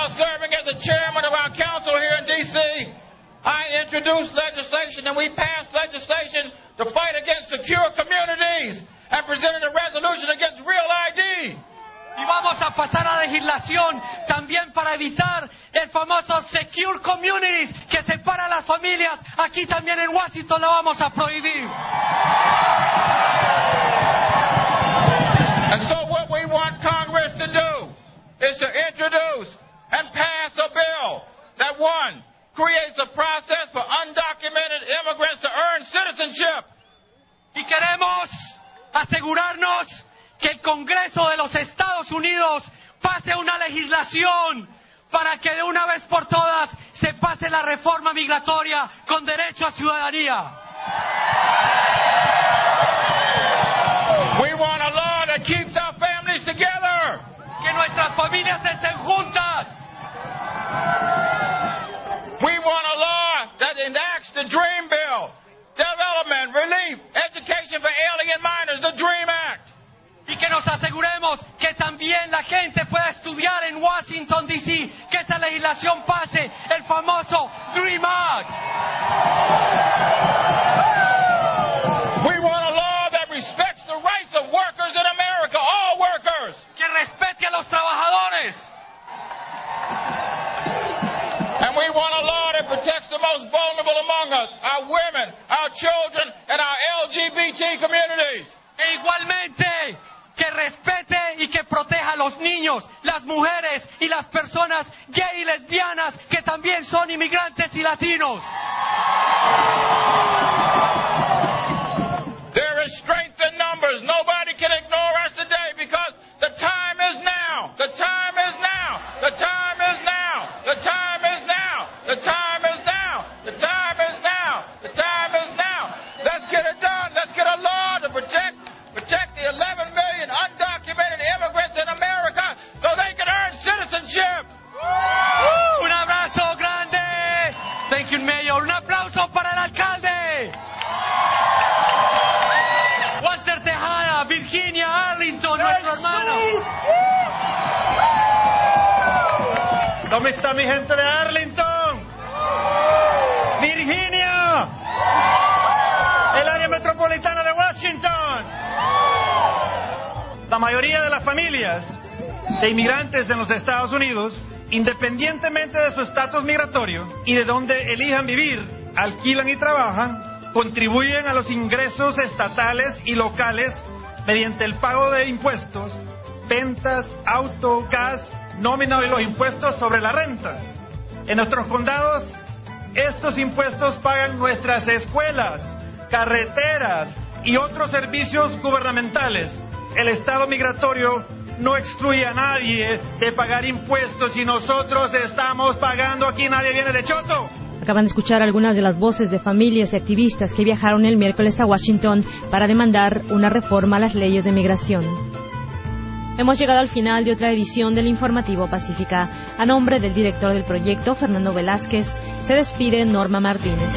while serving as the chairman of our council here in D.C., I introduced legislation and we passed legislation to fight against secure communities and presented a resolution against Real ID. Y vamos a pasar a legislación también para evitar el famoso Secure Communities que separa a las familias. Aquí también en Washington lo vamos a prohibir. And so what we want Congress to do is to introduce and pass a bill that, one, creates a process for undocumented immigrants to earn citizenship. Y queremos asegurarnos que el Congreso de los Estados Unidos pase una legislación para que de una vez por todas se pase la reforma migratoria con derecho a ciudadanía. We want a law that keeps our families together. Que nuestras familias estén juntas. We want a law that enacts the DREAM Bill, Development, Relief, Education for Alien Minors, the DREAM Act. Y que nos aseguremos que también la gente pueda estudiar en Washington, D.C., que esa legislación pase, el famoso DREAM Act. We want a law that respects the rights of workers in America, all workers. Que respete a los trabajadores. And we want a law that protects the most vulnerable among us, our women, our children, and our LGBT communities. E igualmente, que respete y que proteja a los niños, las mujeres y las personas gay y lesbianas que también son inmigrantes y latinos. There is strength in numbers. Nobody can ignore us today because the time is now. The time is now. The time is now. The time is now. The time is now. The time is now. The time is now. Let's get it done. Let's get a law to protect the 11 million undocumented immigrants in America so they can earn citizenship. Un abrazo grande. Thank you, Mayor. Un aplauso para el alcalde. Walter Tejada, Virginia, Arlington, nuestro hermano. ¿Dónde está mi gente de Arlington? Virginia, el área metropolitana de Washington. La mayoría de las familias de inmigrantes en los Estados Unidos, independientemente de su estatus migratorio y de dónde elijan vivir, alquilan y trabajan, contribuyen a los ingresos estatales y locales mediante el pago de impuestos, ventas, auto, gas, nómina y los impuestos sobre la renta. En nuestros condados, estos impuestos pagan nuestras escuelas, carreteras y otros servicios gubernamentales. El Estado migratorio no excluye a nadie de pagar impuestos y nosotros estamos pagando. Aquí nadie viene de choto. Acaban de escuchar algunas de las voces de familias y activistas que viajaron el miércoles a Washington para demandar una reforma a las leyes de migración. Hemos llegado al final de otra edición del Informativo Pacífica. A nombre del director del proyecto, Fernando Velázquez, se despide Norma Martínez.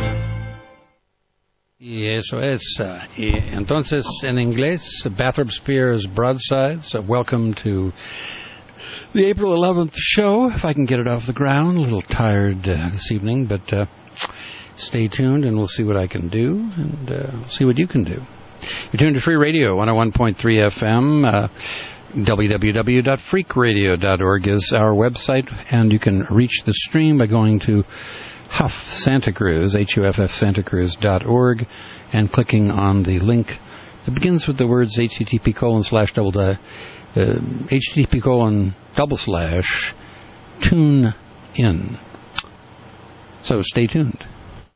Y eso es. Y entonces, en inglés, Bathrop Spears Broadsides. Welcome to the April 11th show. If I can get it off the ground. A little tired this evening, but stay tuned and we'll see what I can do and see what you can do. You're tuned to Free Radio, 101.3 FM. www.freakradio.org is our website, and you can reach the stream by going to Huff Santa Cruz, HUFFSantaCruz.org, and clicking on the link that begins with the words http://tune in. So stay tuned.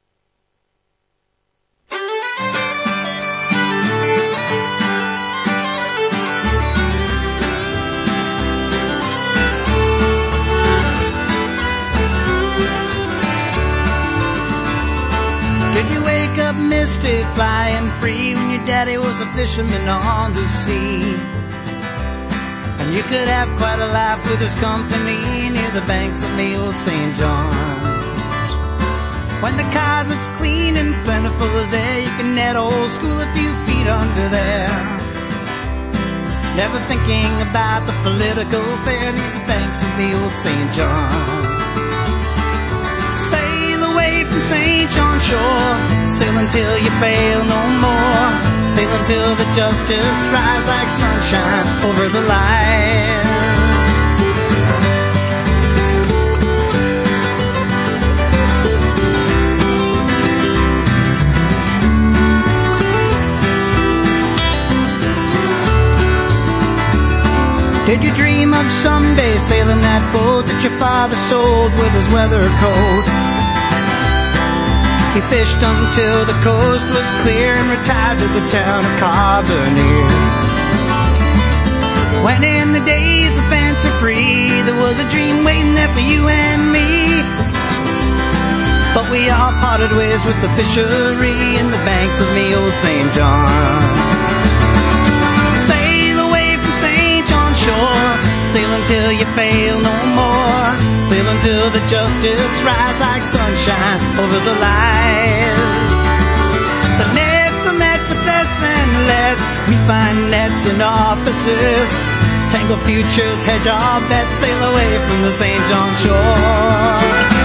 Mystic, flying free when your daddy was a fisherman on the sea. And you could have quite a life with his company near the banks of the old St. John. When the cod was clean and plentiful as air, you could net old school a few feet under there. Never thinking about the political fair, near the banks of the old St. John. Sail away from St. John shore, sail until you fail no more, sail until the justice rise like sunshine over the lights. Did you dream of someday sailing that boat that your father sold with his weather coat? He fished until the coast was clear and retired to the town of Carbonear. When in the days of fancy free, there was a dream waiting there for you and me. But we all parted ways with the fishery in the banks of the old St. John. Shore, sail until you fail no more, sail until the justice rise like sunshine over the lights. The nets are met with less and less, we find nets in offices, tangle futures, hedge our bets, sail away from the St. John shore.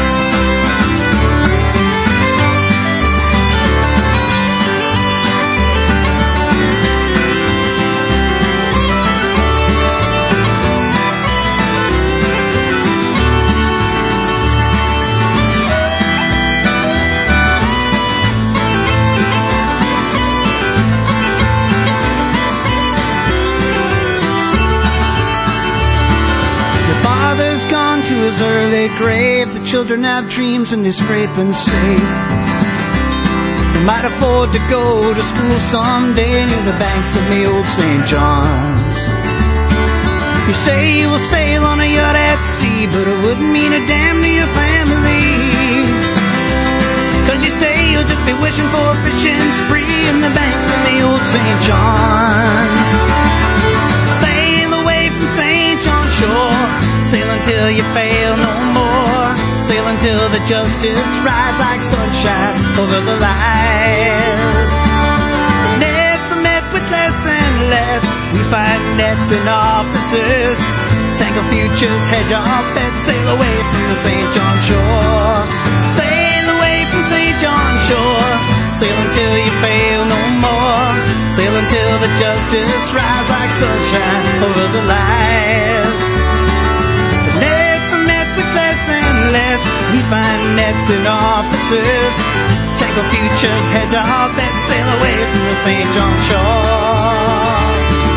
His early grave, the children have dreams and they scrape and save. They might afford to go to school someday near the banks of the old St. John's. You say you will sail on a yacht at sea, but it wouldn't mean a damn to your family. 'Cause you say you'll just be wishing for a fishing spree in the banks of the old St. John's. Sail away from St. John shore, sail until you fail no more, sail until the justice rise like sunshine over the lights. Nets are met with less and less, we find nets in offices, tangle futures, hedge our bets, sail away from the St. John shore. Sail away from St. John shore, sail until you fail no more, sail until the justice rise like sunshine over the lights. Nets are met with less and less, we find nets in offices, tangle futures, hedge our bets, sail away from the St. John shore.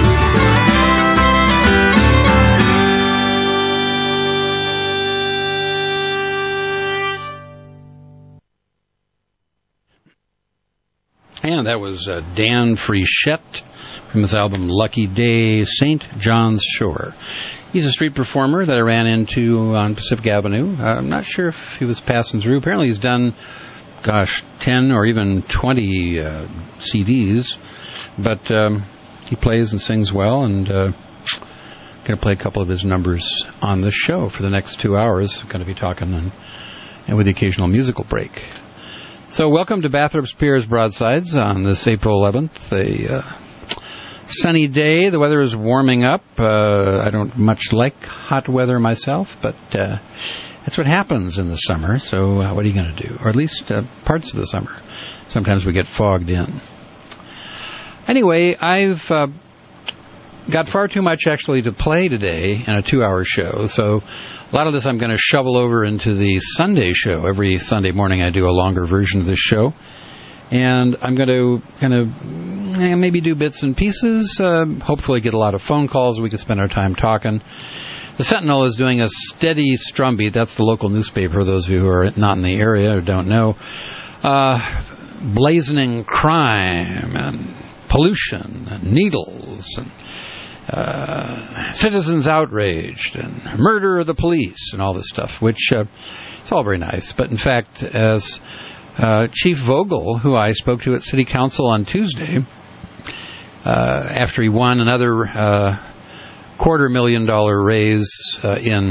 And that was Dan Frechette from his album Lucky Day, St. John's Shore. He's a street performer that I ran into on Pacific Avenue. I'm not sure if he was passing through. Apparently he's done, 10 or even 20 CDs. But he plays and sings well, and going to play a couple of his numbers on the show for the next 2 hours. I'm going to be talking and with the occasional musical break. So welcome to Bathurst Piers Broadsides on this April 11th, a sunny day. The weather is warming up. I don't much like hot weather myself, but that's what happens in the summer. So what are you going to do? Or at least parts of the summer. Sometimes we get fogged in. Anyway, I've got far too much actually to play today in a 2-hour show. So a lot of this I'm going to shovel over into the Sunday show. Every Sunday morning I do a longer version of this show. And I'm going to kind of maybe do bits and pieces, hopefully get a lot of phone calls. We can spend our time talking. The Sentinel is doing a steady drumbeat. That's the local newspaper, those of you who are not in the area or don't know. Blazoning crime and pollution and needles and citizens outraged and murder of the police and all this stuff, which it's all very nice. But in fact, as Chief Vogel, who I spoke to at City Council on Tuesday, after he won another $250,000 raise in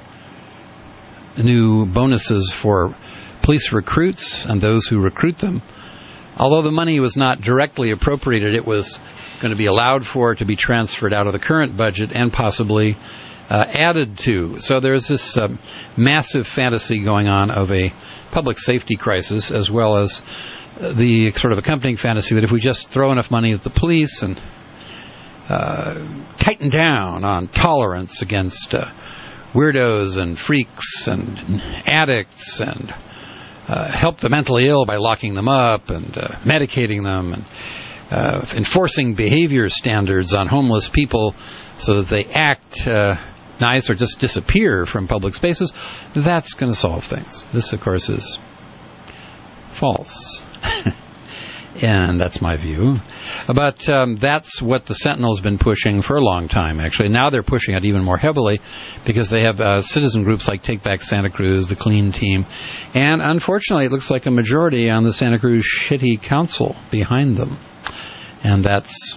new bonuses for police recruits and those who recruit them, although the money was not directly appropriated, it was going to be allowed for to be transferred out of the current budget and possibly added to. So there's this massive fantasy going on of a public safety crisis, as well as the sort of accompanying fantasy that if we just throw enough money at the police and tighten down on tolerance against weirdos and freaks and addicts and help the mentally ill by locking them up and medicating them and enforcing behavior standards on homeless people so that they act nice or just disappear from public spaces, that's going to solve things. This, of course, is false. And that's my view. But that's what the Sentinel's been pushing for a long time, actually. Now they're pushing it even more heavily because they have citizen groups like Take Back Santa Cruz, the Clean Team, and unfortunately it looks like a majority on the Santa Cruz City Council behind them. And that's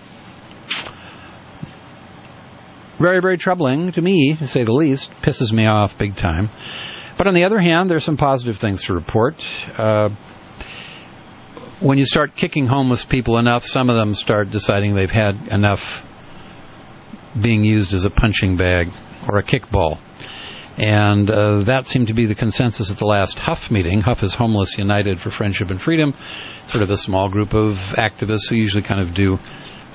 very, very troubling to me, to say the least. Pisses me off big time. But on the other hand, there's some positive things to report. When you start kicking homeless people enough, some of them start deciding they've had enough being used as a punching bag or a kickball. And that seemed to be the consensus at the last Huff meeting. Huff is Homeless United for Friendship and Freedom, sort of a small group of activists who usually kind of do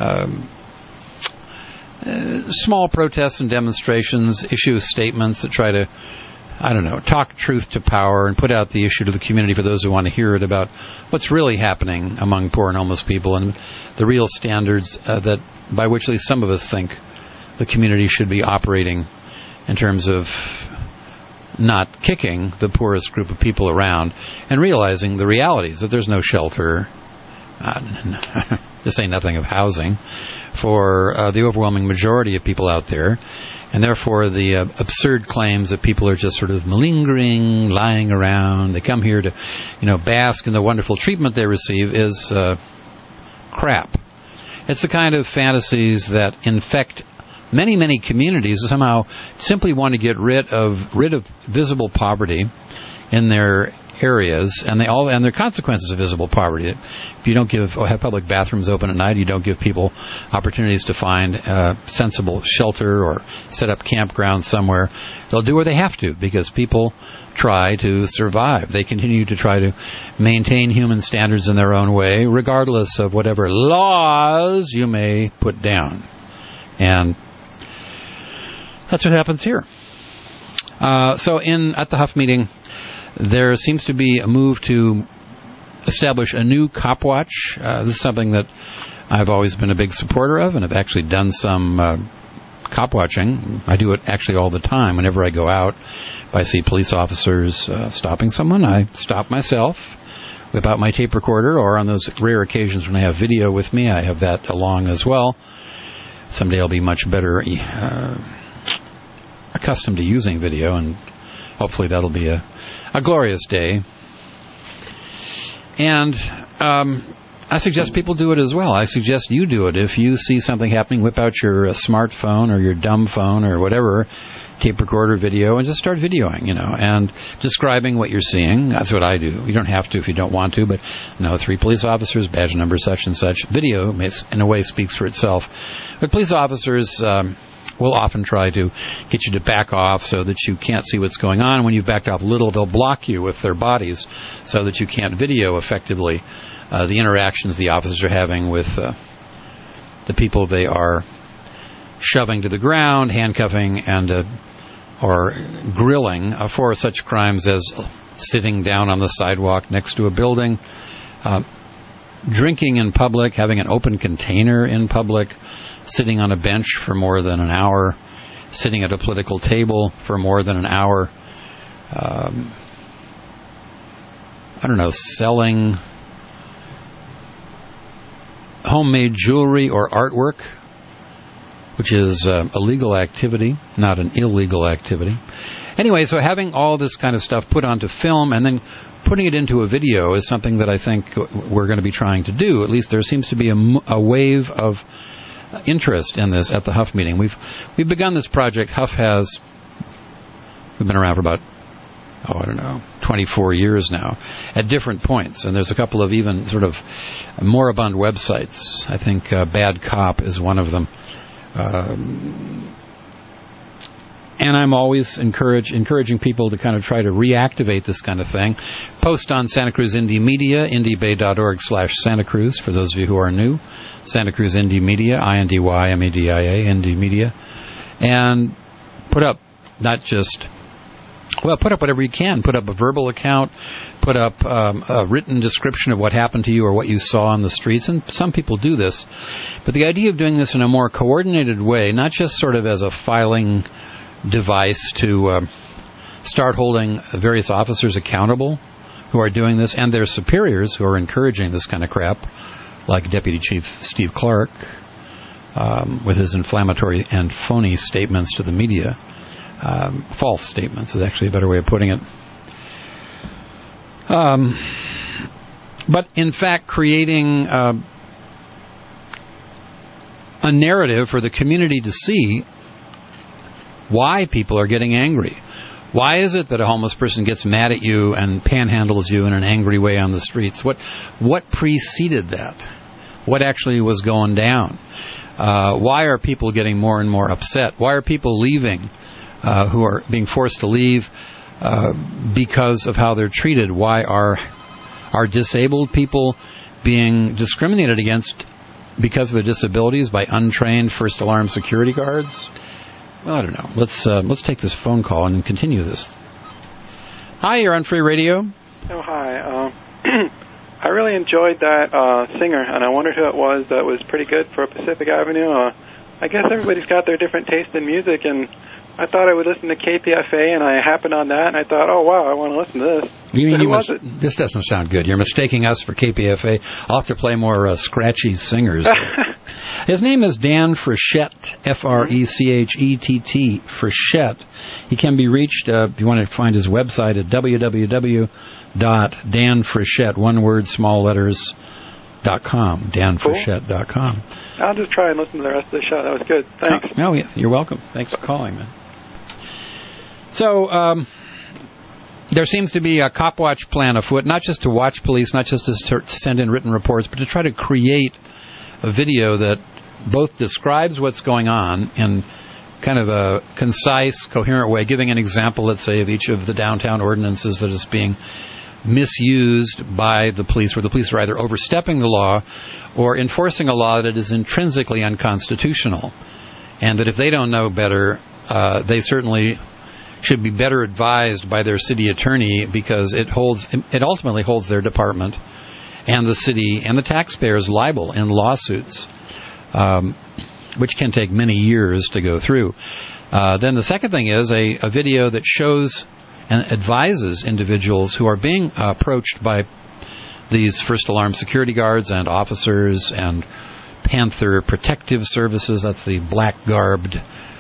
small protests and demonstrations, issue statements that try to, talk truth to power and put out the issue to the community for those who want to hear it about what's really happening among poor and homeless people and the real standards that by which at least some of us think the community should be operating in terms of not kicking the poorest group of people around and realizing the realities that there's no shelter, to say nothing of housing, for the overwhelming majority of people out there. And therefore, the absurd claims that people are just sort of malingering, lying around, they come here to, bask in the wonderful treatment they receive is crap. It's the kind of fantasies that infect many, many communities who somehow simply want to get rid of visible poverty in their areas, and their consequences of visible poverty. If you don't have public bathrooms open at night, you don't give people opportunities to find sensible shelter or set up campgrounds somewhere, they'll do what they have to because people try to survive. They continue to try to maintain human standards in their own way, regardless of whatever laws you may put down. And that's what happens here. So at the Huff meeting, there seems to be a move to establish a new cop watch. This is something that I've always been a big supporter of, and I've actually done some cop watching. I do it actually all the time. Whenever I go out, if I see police officers stopping someone, I stop myself, whip out my tape recorder, or on those rare occasions when I have video with me, I have that along as well. Someday I'll be much better accustomed to using video, and hopefully that'll be a glorious day. And I suggest people do it as well. I suggest you do it. If you see something happening, whip out your smartphone or your dumb phone or whatever, tape recorder, video, and just start videoing, and describing what you're seeing. That's what I do. You don't have to if you don't want to, but 3 police officers, badge number such and such. Video, in a way, speaks for itself. But police officers will often try to get you to back off so that you can't see what's going on. When you've backed off a little, they'll block you with their bodies so that you can't video effectively the interactions the officers are having with the people they are shoving to the ground, handcuffing, and or grilling for such crimes as sitting down on the sidewalk next to a building, drinking in public, having an open container in public, sitting on a bench for more than an hour, sitting at a political table for more than an hour, selling homemade jewelry or artwork, which is a legal activity, not an illegal activity. Anyway, so having all this kind of stuff put onto film and then putting it into a video is something that I think we're going to be trying to do. At least there seems to be a wave of interest in this at the Huff meeting. We've begun this project. We've been around for about 24 years now at different points, and there's a couple of even sort of moribund websites. I think Bad Cop is one of them. And I'm always encouraging people to kind of try to reactivate this kind of thing. Post on Santa Cruz Indie Media, indiebay.org/Santa Cruz, for those of you who are new. Santa Cruz Indie Media, INDYMEDIA, Indie Media. And put up not just... Well, put up whatever you can. Put up a verbal account. Put up a written description of what happened to you or what you saw on the streets. And some people do this. But the idea of doing this in a more coordinated way, not just sort of as a filing device to start holding various officers accountable who are doing this and their superiors who are encouraging this kind of crap, like Deputy Chief Steve Clark with his inflammatory and phony statements to the media. False statements is actually a better way of putting it. But in fact, creating a narrative for the community to see why people are getting angry. Why is it that a homeless person gets mad at you and panhandles you in an angry way on the streets? What preceded that? What actually was going down? Why are people getting more and more upset? Why are people leaving? Who are being forced to leave because of how they're treated? Why are disabled people being discriminated against because of their disabilities by untrained first alarm security guards? Well, I don't know. Let's take this phone call and continue this. Hi, you're on Free Radio. Oh, hi. I really enjoyed that singer, and I wondered who it was that was pretty good for Pacific Avenue. I guess everybody's got their different taste in music, and I thought I would listen to KPFA, and I happened on that, and I thought, oh, wow, I want to listen to this. This doesn't sound good. You're mistaking us for KPFA. I'll have to play more scratchy singers. His name is Dan Frechette, F-R-E-C-H-E-T-T, Frechette. He can be reached, if you want to find his website, at www.danfrechette, one word, small letters, .com, danfrechette.com. I'll just try and listen to the rest of the show. That was good. Thanks. Oh, yeah, you're welcome. Thanks for calling, man. So, there seems to be a cop watch plan afoot, not just to watch police, not just to send in written reports, but to try to create a video that both describes what's going on in kind of a concise, coherent way, giving an example, let's say, of each of the downtown ordinances that is being misused by the police, where the police are either overstepping the law or enforcing a law that is intrinsically unconstitutional. And that if they don't know better, they certainly should be better advised by their city attorney, because it ultimately holds their department and the city and the taxpayers liable in lawsuits, which can take many years to go through. Then the second thing is a video that shows and advises individuals who are being approached by these first alarm security guards and officers and Panther Protective Services, that's the black-garbed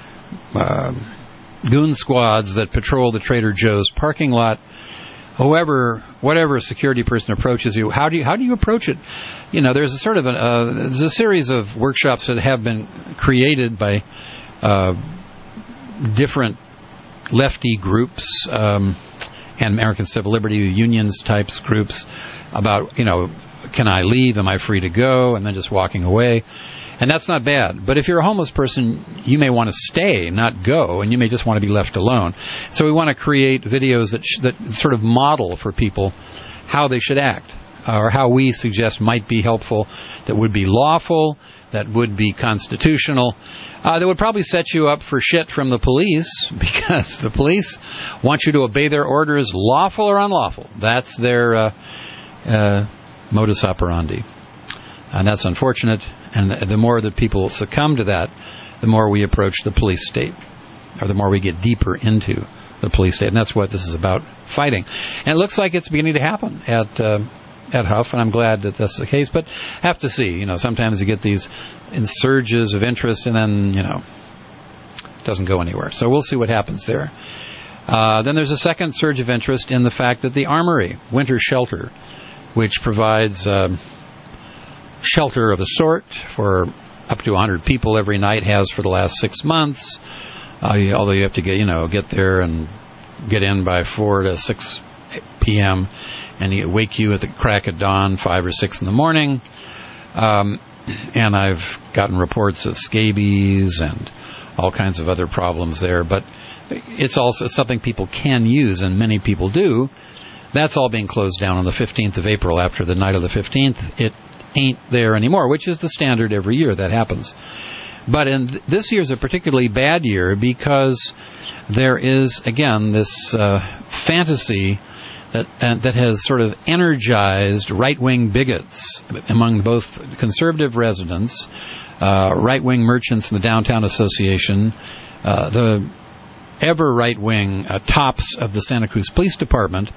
goon squads that patrol the Trader Joe's parking lot. Whatever security person approaches you, how do you approach it? You know, there's a sort of there's a series of workshops that have been created by different lefty groups and American Civil Liberty Unions types groups about, can I leave? Am I free to go? And then just walking away. And that's not bad. But if you're a homeless person, you may want to stay, not go, and you may just want to be left alone. So we want to create videos that sort of model for people how they should act, or how we suggest might be helpful, that would be lawful, that would be constitutional, that would probably set you up for shit from the police, because the police want you to obey their orders, lawful or unlawful. That's their modus operandi. And that's unfortunate. And the more that people succumb to that, the more we approach the police state, or the more we get deeper into the police state. And that's what this is about, fighting. And it looks like it's beginning to happen at Huff, and I'm glad that that's the case. But have to see. Sometimes you get these surges of interest, and then, it doesn't go anywhere. So we'll see what happens there. Then there's a second surge of interest in the fact that the Armory Winter Shelter, which provides shelter of a sort for up to 100 people every night, has for the last 6 months. Although you have to get there and get in by 4 to 6 p.m. and it wake you at the crack of dawn, 5 or 6 in the morning. And I've gotten reports of scabies and all kinds of other problems there. But it's also something people can use, and many people do. That's all being closed down on the 15th of April after the night of the 15th. It ain't there anymore, which is the standard every year that happens. But this year's a particularly bad year because there is, again, this fantasy that has sort of energized right-wing bigots among both conservative residents, right-wing merchants in the Downtown Association, the ever right-wing tops of the Santa Cruz Police Department,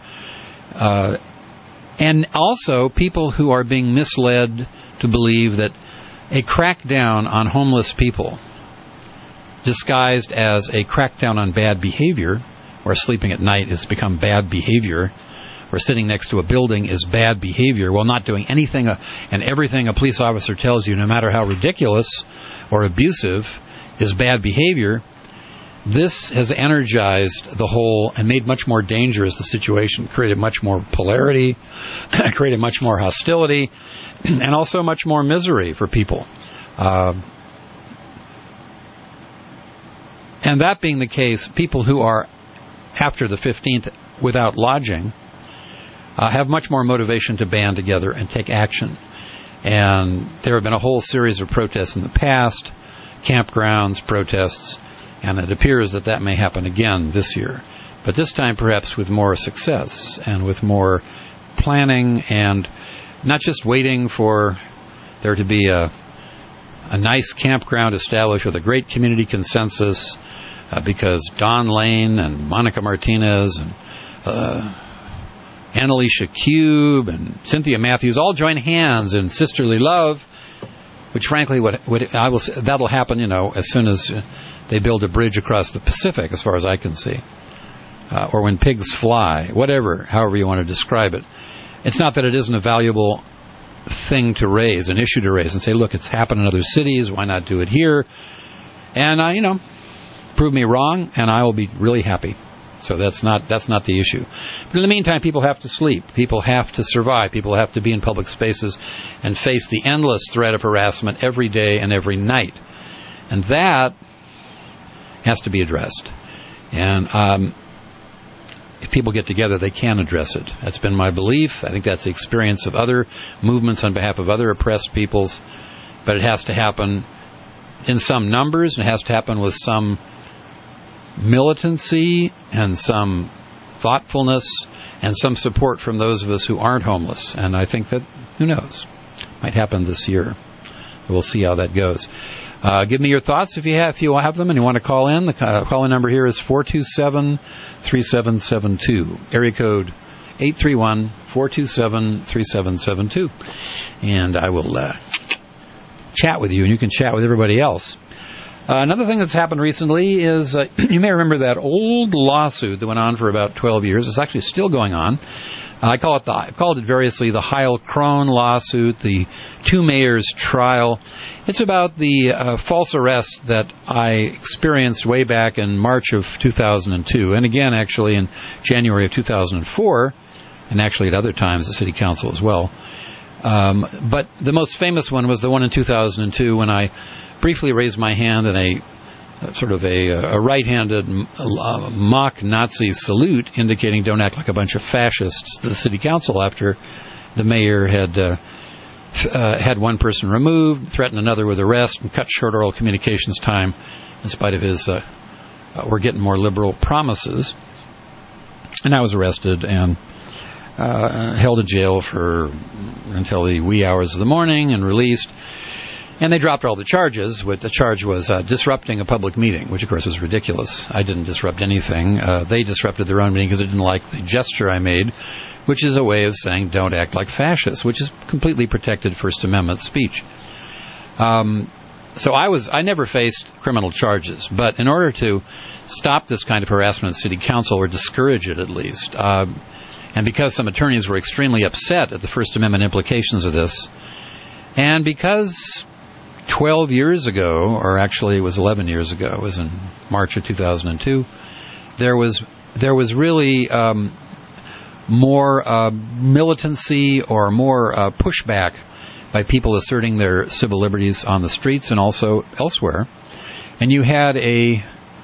and also people who are being misled to believe that a crackdown on homeless people, disguised as a crackdown on bad behavior, or sleeping at night has become bad behavior, or sitting next to a building is bad behavior, while not doing anything and everything a police officer tells you, no matter how ridiculous or abusive, is bad behavior. This has energized the whole and made much more dangerous the situation, created much more polarity, created much more hostility, and also much more misery for people. And that being the case, people who are after the 15th without lodging have much more motivation to band together and take action. And there have been a whole series of protests in the past, campgrounds, protests, and it appears that may happen again this year. But this time perhaps with more success and with more planning and not just waiting for there to be a nice campground established with a great community consensus because Don Lane and Monica Martinez and Annalisa Cube and Cynthia Matthews all join hands in sisterly love, which frankly that'll happen, as soon as they build a bridge across the Pacific, as far as I can see, or when pigs fly, however you want to describe it. It's not that it isn't a valuable thing to raise, an issue to raise, and say, look, it's happened in other cities, why not do it here? And prove me wrong, and I will be really happy. So that's not the issue. But in the meantime, people have to sleep. People have to survive. People have to be in public spaces and face the endless threat of harassment every day and every night. And that has to be addressed. And if people get together, they can address it. That's been my belief. I think that's the experience of other movements on behalf of other oppressed peoples. But it has to happen in some numbers, and it has to happen with some militancy and some thoughtfulness and some support from those of us who aren't homeless. And I think that, who knows, might happen this year. We'll see how that goes. Give me your thoughts if you have them and you want to call in. The call-in number here is 427-3772. Area code 831-427-3772. And I will chat with you, and you can chat with everybody else. Another thing that's happened recently is, you may remember that old lawsuit that went on for about 12 years. It's actually still going on. I called it variously the Heil-Krohn lawsuit, the two mayors trial. It's about the false arrest that I experienced way back in March of 2002, and again actually in January of 2004, and actually at other times the city council as well. But the most famous one was the one in 2002 when I briefly raised my hand in a sort of a right-handed mock Nazi salute indicating don't act like a bunch of fascists to the city council after the mayor had one person removed, threatened another with arrest, and cut short oral communications time in spite of his we're getting more liberal promises. And I was arrested and held in jail until the wee hours of the morning and released. And they dropped all the charges. The charge was disrupting a public meeting, which, of course, was ridiculous. I didn't disrupt anything. They disrupted their own meeting because they didn't like the gesture I made, which is a way of saying don't act like fascists, which is completely protected First Amendment speech. So I never faced criminal charges. But in order to stop this kind of harassment at the city council, or discourage it at least, and because some attorneys were extremely upset at the First Amendment implications of this, and because 12 years ago, or actually it was 11 years ago, it was in March of 2002, there was really more militancy or more pushback by people asserting their civil liberties on the streets and also elsewhere. And you had a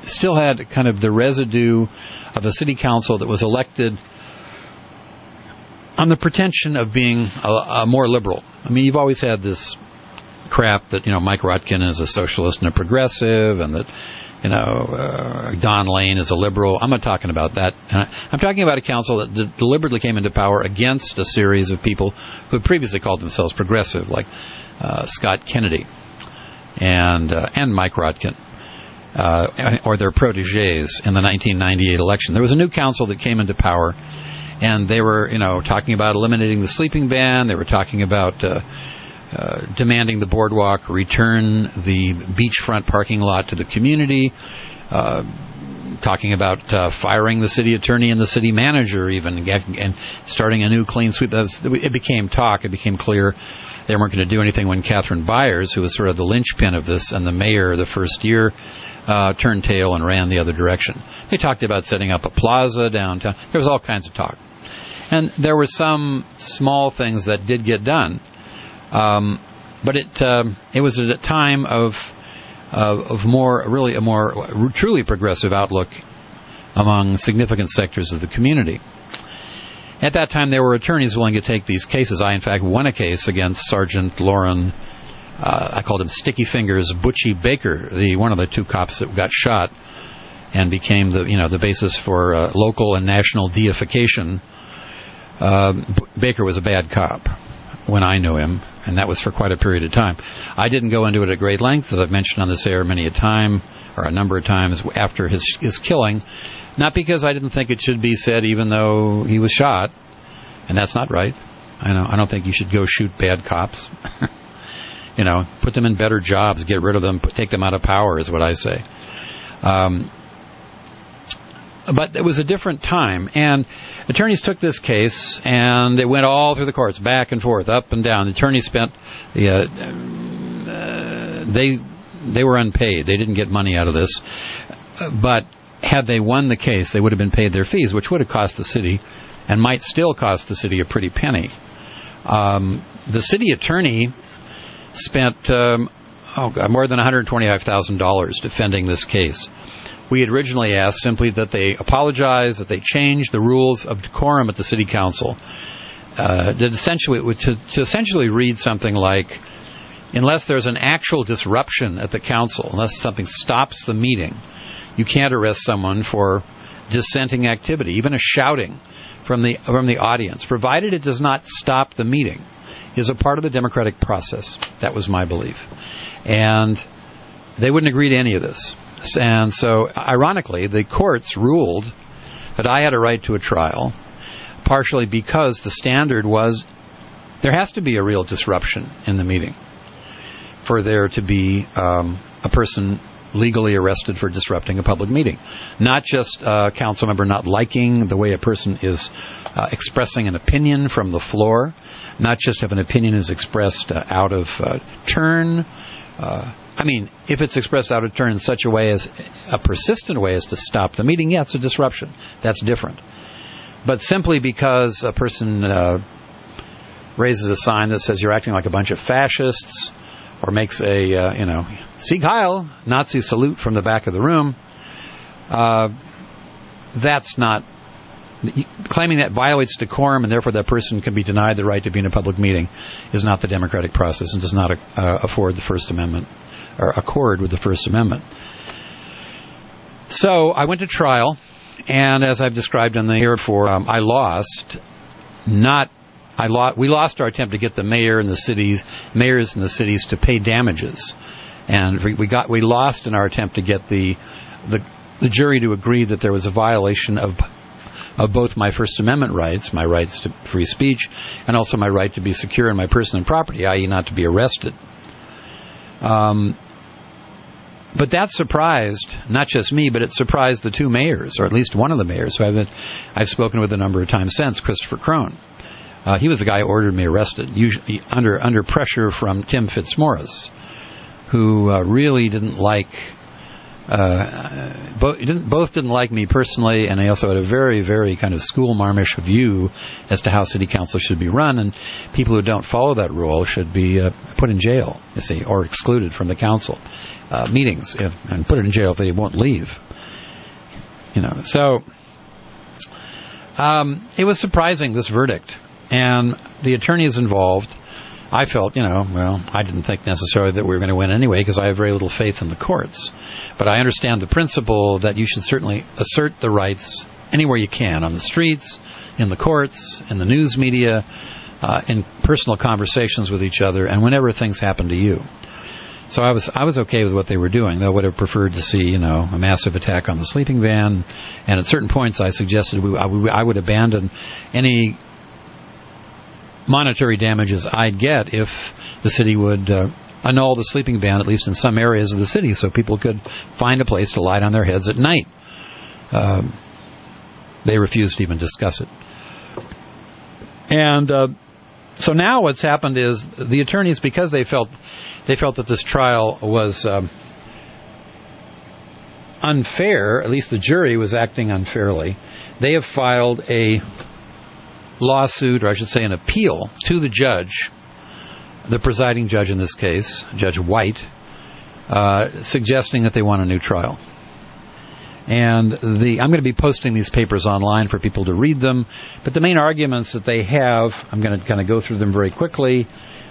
still had kind of the residue of a city council that was elected on the pretension of being a more liberal. I mean, you've always had this crap that, Mike Rotkin is a socialist and a progressive, and that, Don Lane is a liberal. I'm not talking about that. I'm talking about a council that deliberately came into power against a series of people who had previously called themselves progressive, like Scott Kennedy and Mike Rotkin, or their protégés in the 1998 election. There was a new council that came into power, and they were, talking about eliminating the sleeping ban. They were talking about demanding the boardwalk return the beachfront parking lot to the community, talking about firing the city attorney and the city manager even, and starting a new clean sweep. It became talk. It became clear they weren't going to do anything when Catherine Byers, who was sort of the linchpin of this, and the mayor the first year, turned tail and ran the other direction. They talked about setting up a plaza downtown. There was all kinds of talk. And there were some small things that did get done. But it was at a time of a more truly progressive outlook among significant sectors of the community. At that time, there were attorneys willing to take these cases. I, in fact, won a case against Sergeant Lauren, I called him Sticky Fingers, Butchie Baker, one of the two cops that got shot and became the basis for local and national deification. Baker was a bad cop when I knew him, and that was for quite a period of time. I didn't go into it at great length, as I've mentioned on this air many a time, or a number of times after his killing, not because I didn't think it should be said even though he was shot, and that's not right. I don't think you should go shoot bad cops. Put them in better jobs, get rid of them, take them out of power is what I say. But it was a different time, and attorneys took this case, and it went all through the courts, back and forth, up and down. The attorneys spent they were unpaid. They didn't get money out of this. But had they won the case, they would have been paid their fees, which would have cost the city, and might still cost the city a pretty penny. The city attorney spent more than $125,000 defending this case. We had originally asked simply that they apologize, that they change the rules of decorum at the city council, to essentially read something like, unless there's an actual disruption at the council, unless something stops the meeting, you can't arrest someone for dissenting activity, even a shouting from the audience, provided it does not stop the meeting, is a part of the democratic process. That was my belief. And they wouldn't agree to any of this. And so, ironically, the courts ruled that I had a right to a trial, partially because the standard was there has to be a real disruption in the meeting for there to be a person legally arrested for disrupting a public meeting. Not just a council member not liking the way a person is expressing an opinion from the floor, not just if an opinion is expressed out of turn. If it's expressed out of turn in such a way as a persistent way as to stop the meeting, yeah, it's a disruption. That's different. But simply because a person raises a sign that says you're acting like a bunch of fascists, or makes a, Sieg Heil, Nazi salute from the back of the room, that's not, claiming that violates decorum and therefore that person can be denied the right to be in a public meeting is not the democratic process and does not afford the First Amendment, or accord with the First Amendment. So I went to trial, and as I've described in the here before, I lost. We lost our attempt to get the mayors in the cities to pay damages, and we lost in our attempt to get the jury to agree that there was a violation of both my First Amendment rights, my rights to free speech, and also my right to be secure in my person and property, i.e. not to be arrested. But that surprised not just me, but it surprised the two mayors, or at least one of the mayors, who I've spoken with a number of times since, Christopher Crone. He was the guy who ordered me arrested, usually under pressure from Tim Fitzmaurice, who really didn't like both didn't like me personally, and they also had a very, very kind of school-marmish view as to how city council should be run, and people who don't follow that rule should be put in jail, you see, or excluded from the council meetings, and put in jail if they won't leave. So it was surprising, this verdict, and the attorneys involved. I felt, I didn't think necessarily that we were going to win anyway because I have very little faith in the courts. But I understand the principle that you should certainly assert the rights anywhere you can, on the streets, in the courts, in the news media, in personal conversations with each other, and whenever things happen to you. So I was okay with what they were doing, though I would have preferred to see, a massive attack on the sleeping van. And at certain points I suggested I would abandon any monetary damages I'd get if the city would annul the sleeping ban, at least in some areas of the city, so people could find a place to lie on their heads at night. They refused to even discuss it. And so now what's happened is the attorneys, because they felt that this trial was unfair, at least the jury was acting unfairly, they have filed a lawsuit, or I should say an appeal, to the judge, the presiding judge in this case, Judge White, suggesting that they want a new trial. And I'm going to be posting these papers online for people to read them, but the main arguments that they have, I'm going to kind of go through them very quickly,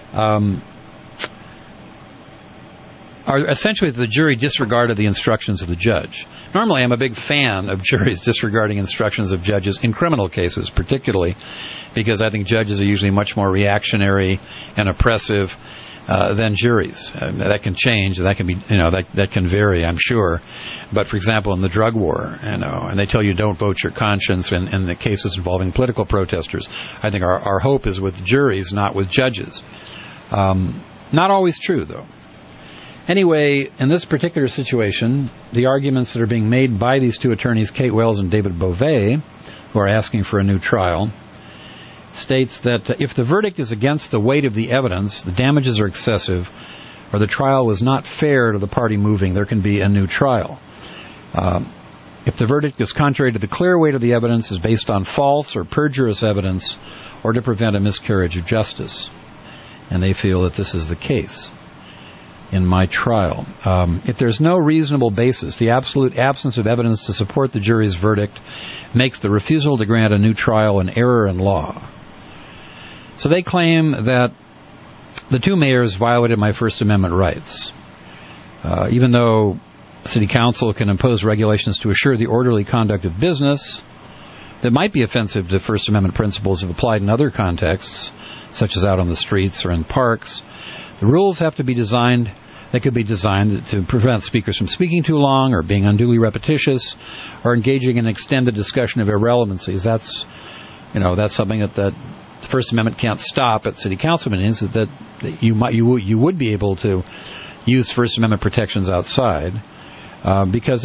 are essentially that the jury disregarded the instructions of the judge. Normally, I'm a big fan of juries disregarding instructions of judges in criminal cases, particularly because I think judges are usually much more reactionary and oppressive than juries. That can change. That can be, that can vary, I'm sure. But for example, in the drug war, and they tell you don't vote your conscience in the cases involving political protesters. I think our hope is with juries, not with judges. Not always true, though. Anyway, in this particular situation, the arguments that are being made by these two attorneys, Kate Wells and David Beauvais, who are asking for a new trial, states that if the verdict is against the weight of the evidence, the damages are excessive, or the trial was not fair to the party moving, there can be a new trial. If the verdict is contrary to the clear weight of the evidence, is based on false or perjurious evidence, or to prevent a miscarriage of justice. And they feel that this is the case in my trial. If there's no reasonable basis, the absolute absence of evidence to support the jury's verdict makes the refusal to grant a new trial an error in law. So they claim that the two mayors violated my First Amendment rights. Even though City Council can impose regulations to assure the orderly conduct of business that might be offensive to First Amendment principles if applied in other contexts, such as out on the streets or in parks, the rules have to be designed. They could be designed to prevent speakers from speaking too long or being unduly repetitious or engaging in extended discussion of irrelevancies. That's something that the First Amendment can't stop at City Council meetings. That you would be able to use First Amendment protections outside because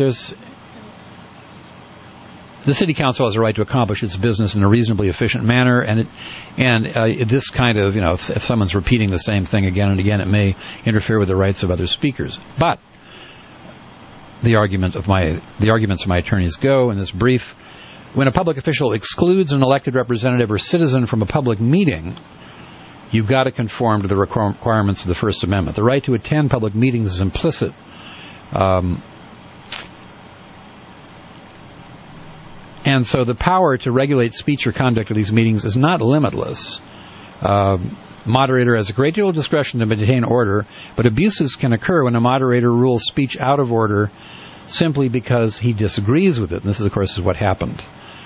the City Council has a right to accomplish its business in a reasonably efficient manner, and this kind of, if someone's repeating the same thing again and again, it may interfere with the rights of other speakers. But the arguments of my attorneys go in this brief: when a public official excludes an elected representative or citizen from a public meeting, you've got to conform to the requirements of the First Amendment. The right to attend public meetings is implicit. And so the power to regulate speech or conduct of these meetings is not limitless. Moderator has a great deal of discretion to maintain order, but abuses can occur when a moderator rules speech out of order simply because he disagrees with it. And this, of course, is what happened.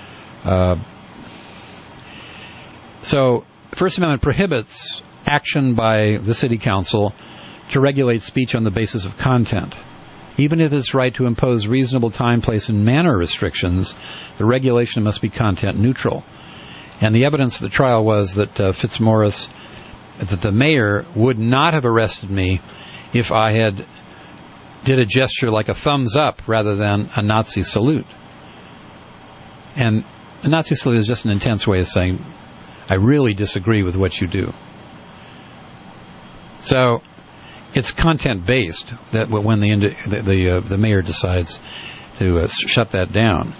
So First Amendment prohibits action by the City Council to regulate speech on the basis of content. Even if it's right to impose reasonable time, place, and manner restrictions, the regulation must be content neutral. And the evidence of the trial was that that the mayor would not have arrested me if I had did a gesture like a thumbs up rather than a Nazi salute. And a Nazi salute is just an intense way of saying, I really disagree with what you do. So it's content-based that when the mayor decides to shut that down.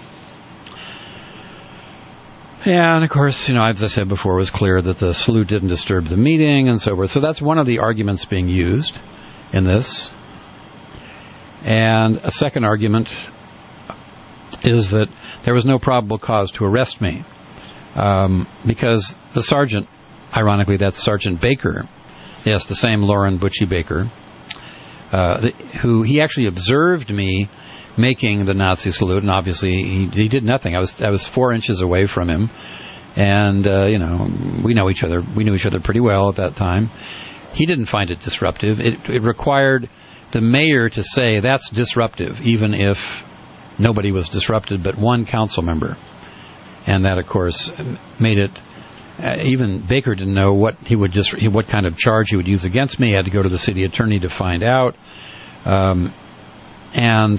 Yeah, and of course, as I said before, it was clear that the salute didn't disturb the meeting and so forth. So that's one of the arguments being used in this. And a second argument is that there was no probable cause to arrest me because the sergeant, ironically, that's Sergeant Baker, yes, the same Lauren Butchie Baker, who he actually observed me making the Nazi salute, and obviously he did nothing. I was 4 inches away from him, and we know each other. We knew each other pretty well at that time. He didn't find it disruptive. It required the mayor to say that's disruptive, even if nobody was disrupted but one council member, and that of course made it. Even Baker didn't know what kind of charge he would use against me. He had to go to the city attorney to find out, and.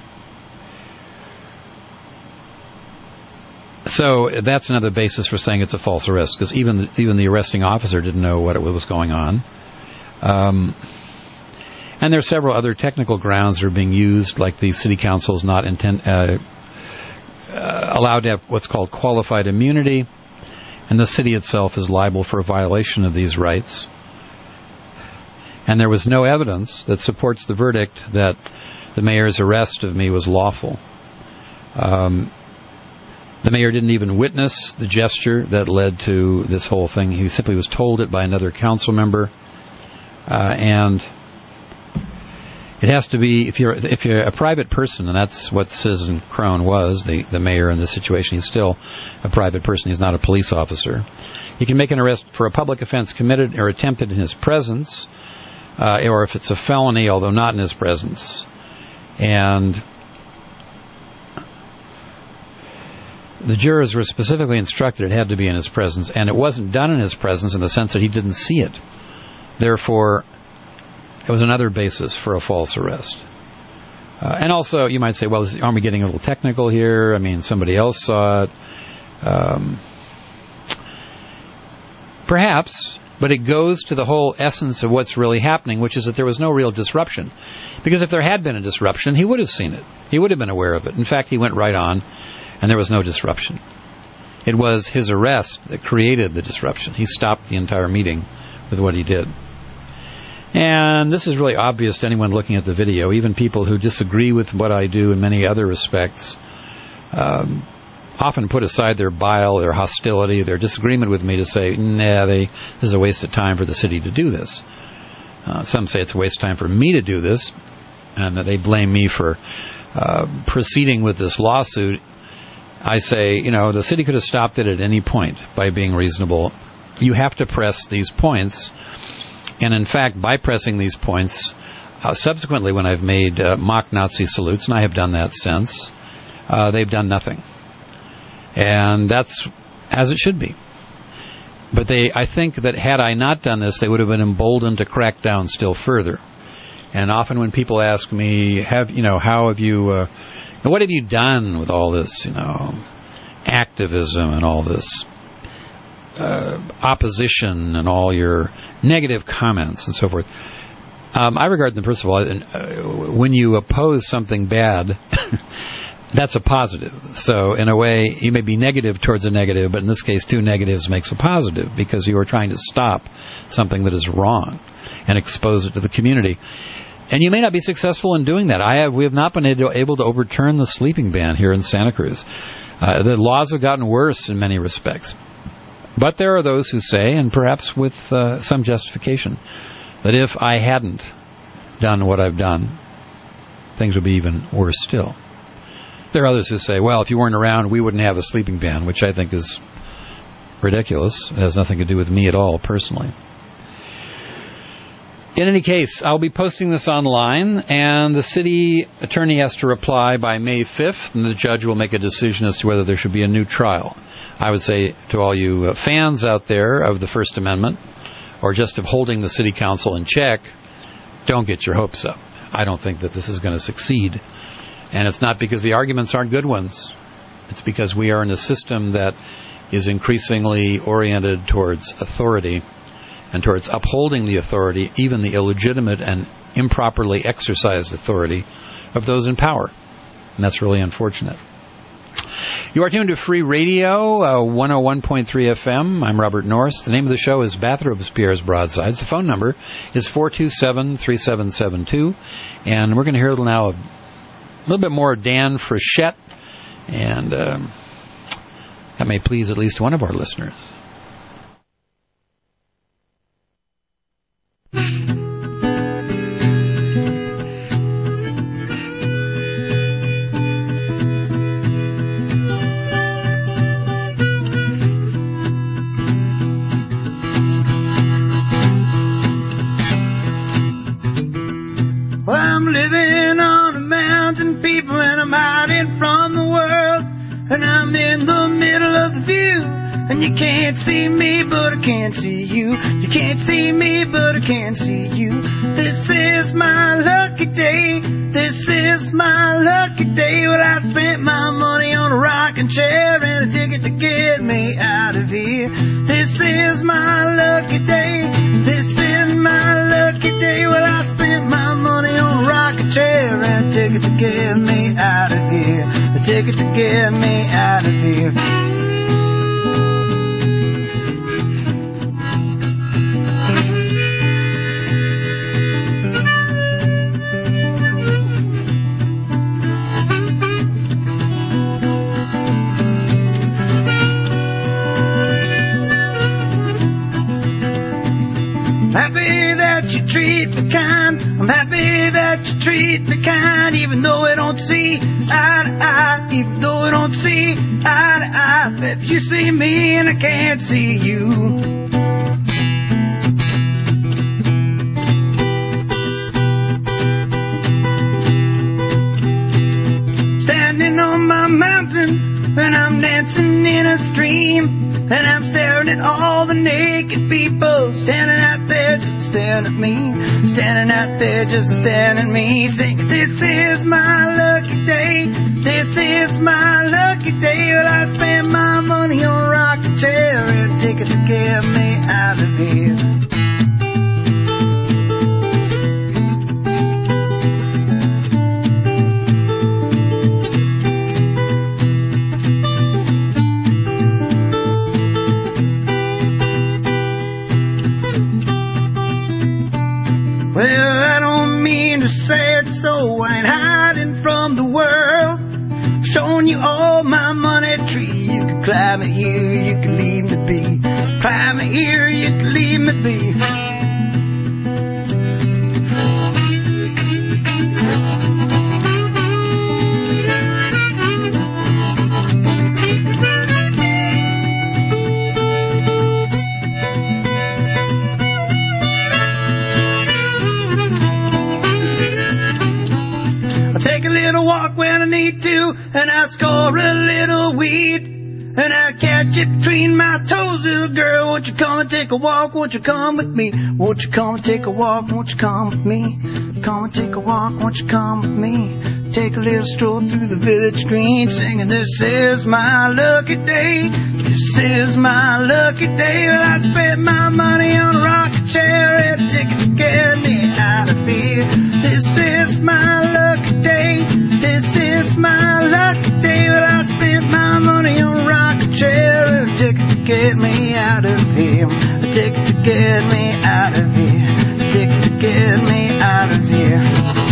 So that's another basis for saying it's a false arrest, because even the arresting officer didn't know what was going on. And there are several other technical grounds that are being used, like the city council is not allowed to have what's called qualified immunity, and the city itself is liable for a violation of these rights. And there was no evidence that supports the verdict that the mayor's arrest of me was lawful. The mayor didn't even witness the gesture that led to this whole thing. He simply was told it by another council member. And it has to be, if you're a private person, and that's what Citizen Crone was, the mayor in this situation, he's still a private person. He's not a police officer. You can make an arrest for a public offense committed or attempted in his presence, or if it's a felony, although not in his presence. And the jurors were specifically instructed it had to be in his presence, and it wasn't done in his presence in the sense that he didn't see it. Therefore, it was another basis for a false arrest. And also, you might say, well, aren't we getting a little technical here? I mean, somebody else saw it. Perhaps, but it goes to the whole essence of what's really happening, which is that there was no real disruption. Because if there had been a disruption, he would have seen it. He would have been aware of it. In fact, he went right on, and there was no disruption. It was his arrest that created the disruption. He stopped the entire meeting with what he did. And this is really obvious to anyone looking at the video. Even people who disagree with what I do in many other respects often put aside their bile, their hostility, their disagreement with me to say, this is a waste of time for the city to do this. Some say it's a waste of time for me to do this, and that they blame me for proceeding with this lawsuit. I say, the city could have stopped it at any point by being reasonable. You have to press these points. And in fact, by pressing these points, subsequently when I've made mock Nazi salutes, and I have done that since, they've done nothing. And that's as it should be. But I think that had I not done this, they would have been emboldened to crack down still further. And often when people ask me, what have you done with all this, activism and all this opposition and all your negative comments and so forth? I regard them, first of all, when you oppose something bad, that's a positive. So in a way, you may be negative towards a negative, but in this case, two negatives makes a positive because you are trying to stop something that is wrong and expose it to the community. And you may not be successful in doing that. We have not been able to overturn the sleeping ban here in Santa Cruz. The laws have gotten worse in many respects. But there are those who say, and perhaps with some justification, that if I hadn't done what I've done, things would be even worse still. There are others who say, well, if you weren't around, we wouldn't have a sleeping ban, which I think is ridiculous. It has nothing to do with me at all, personally. In any case, I'll be posting this online, and the city attorney has to reply by May 5th, and the judge will make a decision as to whether there should be a new trial. I would say to all you fans out there of the First Amendment, or just of holding the city council in check, don't get your hopes up. I don't think that this is going to succeed. And it's not because the arguments aren't good ones. It's because we are in a system that is increasingly oriented towards authority and towards upholding the authority, even the illegitimate and improperly exercised authority of those in power. And that's really unfortunate. You are tuned to Free Radio, 101.3 FM. I'm Robert Norris. The name of the show is Bathrobes Pierre's Broadsides. The phone number is 427-3772. And we're going to hear now a little bit more Dan Frechette. And that may please at least one of our listeners. I'm living on a mountain, people, and I'm hiding from the world. And I'm in the middle of the view, and you can't see me, but I can see you. You can't see me, but I can see you. This is my lucky day. This is my lucky day. Well, I spent my money on a rocking chair and a ticket to get me out of here. This is my lucky day. This is my lucky day. Well, I spent my money on a rocking chair and a ticket to get me out of here. A ticket to get me out of here. Happy that you treat me kind. I'm happy that you treat me kind. Even though I don't see eye to eye. Even though I don't see eye to eye. If you see me and I can't see you. Standing on my mountain and I'm dancing in a stream. And I'm staring at all the naked people standing out there just staring at me. Standing out there just staring at me. Singing, this is my lucky day. This is my lucky day. Well, I spent my money on a rocking chair and a ticket to get me out of here. Well, I don't mean to say it so. I ain't hiding from the world. I'm showing you all my money tree. You can climb it here, you can leave me be. Climb it here, you can leave me be. Walk when I need to, and I score a little weed, and I catch it between my toes. Little girl, won't you come and take a walk? Won't you come with me? Won't you come and take a walk? Won't you come with me? Come and take a walk. Won't you come with me? Take a little stroll through the village green, singing, this is my lucky day. This is my lucky day. Well, I spent my money on a rocking chair and a ticket to get me out of here. This is my lucky day. This is my lucky day. Well, I spent my money on a rocking chair and a ticket to get me out of here. A ticket to get me out of here. A ticket to get me out of here.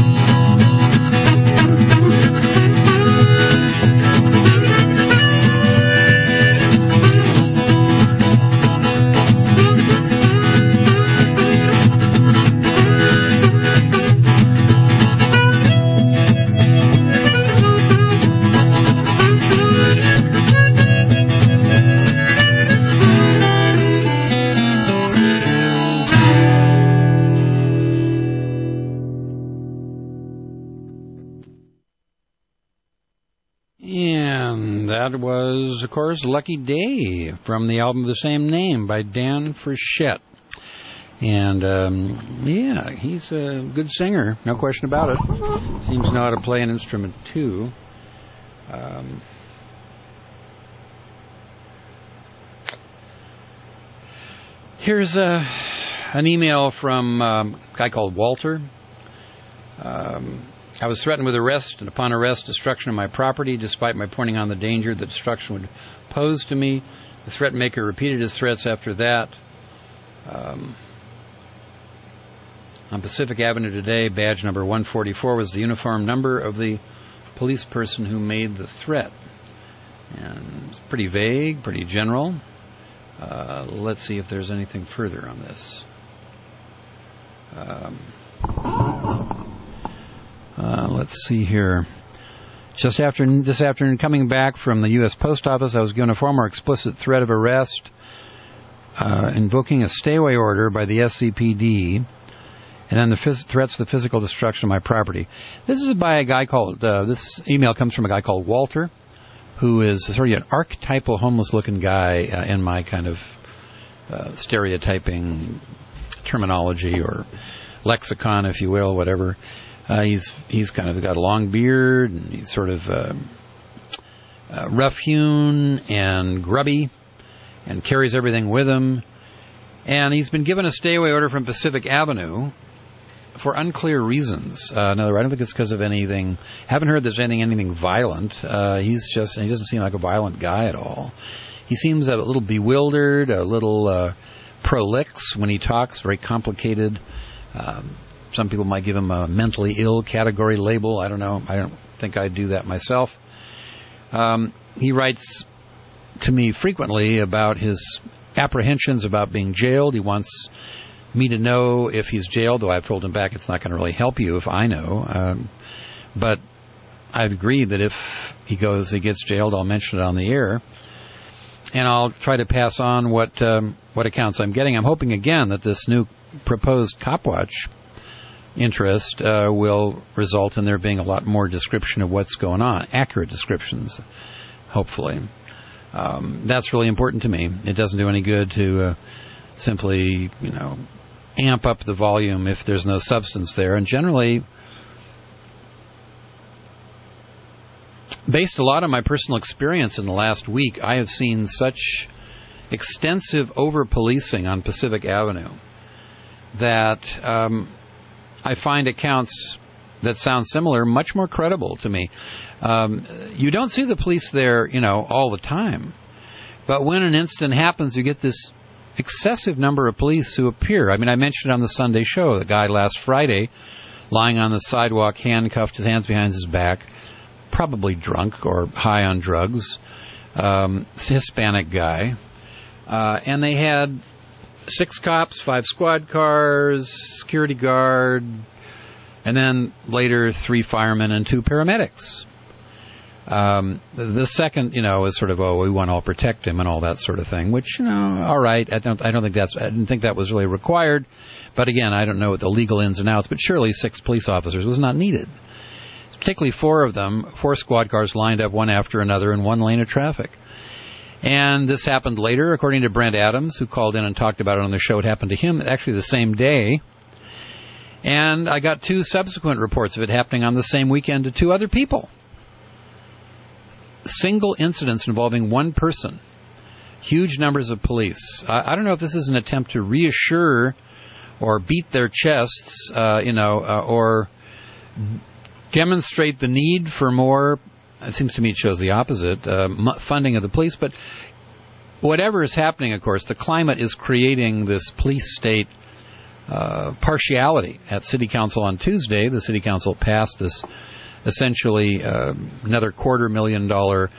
That was, of course, Lucky Day from the album of the same name by Dan Frechette. And, yeah, he's a good singer, no question about it. Seems to know how to play an instrument, too. Here's an email from a guy called Walter. I was threatened with arrest, and upon arrest, destruction of my property, despite my pointing on the danger that destruction would pose to me. The threat maker repeated his threats after that. On Pacific Avenue today, badge number 144 was the uniform number of the police person who made the threat. And it's pretty vague, pretty general. Let's see if there's anything further on this. Let's see here. Just after this afternoon, coming back from the U.S. Post Office, I was given a far more explicit threat of arrest, invoking a stay-away order by the SCPD, and then the threats of the physical destruction of my property. This is by a guy called, this email comes from a guy called Walter, who is sort of an archetypal homeless-looking guy in my kind of stereotyping terminology or lexicon, if you will, whatever. He's kind of got a long beard, and he's sort of rough-hewn and grubby, and carries everything with him. And he's been given a stay-away order from Pacific Avenue for unclear reasons. I don't think it's because of anything. Haven't heard there's anything violent. He doesn't seem like a violent guy at all. He seems a little bewildered, a little prolix when he talks, very complicated. Some people might give him a mentally ill category label. I don't know. I don't think I'd do that myself. He writes to me frequently about his apprehensions about being jailed. He wants me to know if he's jailed, though I've told him back it's not going to really help you if I know. But I've agreed that if he gets jailed, I'll mention it on the air. And I'll try to pass on what accounts I'm getting. I'm hoping, again, that this new proposed Copwatch interest will result in there being a lot more description of what's going on, accurate descriptions, hopefully. That's really important to me. It doesn't do any good to simply, amp up the volume if there's no substance there. And generally, based a lot on my personal experience in the last week, I have seen such extensive over-policing on Pacific Avenue that I find accounts that sound similar much more credible to me. You don't see the police there, all the time. But when an incident happens, you get this excessive number of police who appear. I mean, I mentioned on the Sunday show the guy last Friday lying on the sidewalk, handcuffed, his hands behind his back, probably drunk or high on drugs. Hispanic guy. And they had 6 cops, 5 squad cars, security guard, and then later 3 firemen and 2 paramedics. The second, is sort of, we want to all protect him and all that sort of thing, which, all right. I didn't think that was really required. But again, I don't know the legal ins and outs, but surely 6 police officers was not needed. Particularly 4 of them, 4 squad cars lined up one after another in one lane of traffic. And this happened later, according to Brent Adams, who called in and talked about it on the show. It happened to him actually the same day. And I got 2 subsequent reports of it happening on the same weekend to 2 other people. Single incidents involving 1 person. Huge numbers of police. I don't know if this is an attempt to reassure or beat their chests, or demonstrate the need for more. It seems to me it shows the opposite, funding of the police. But whatever is happening, of course, the climate is creating this police state partiality. At City Council on Tuesday, the City Council passed this essentially another $250,000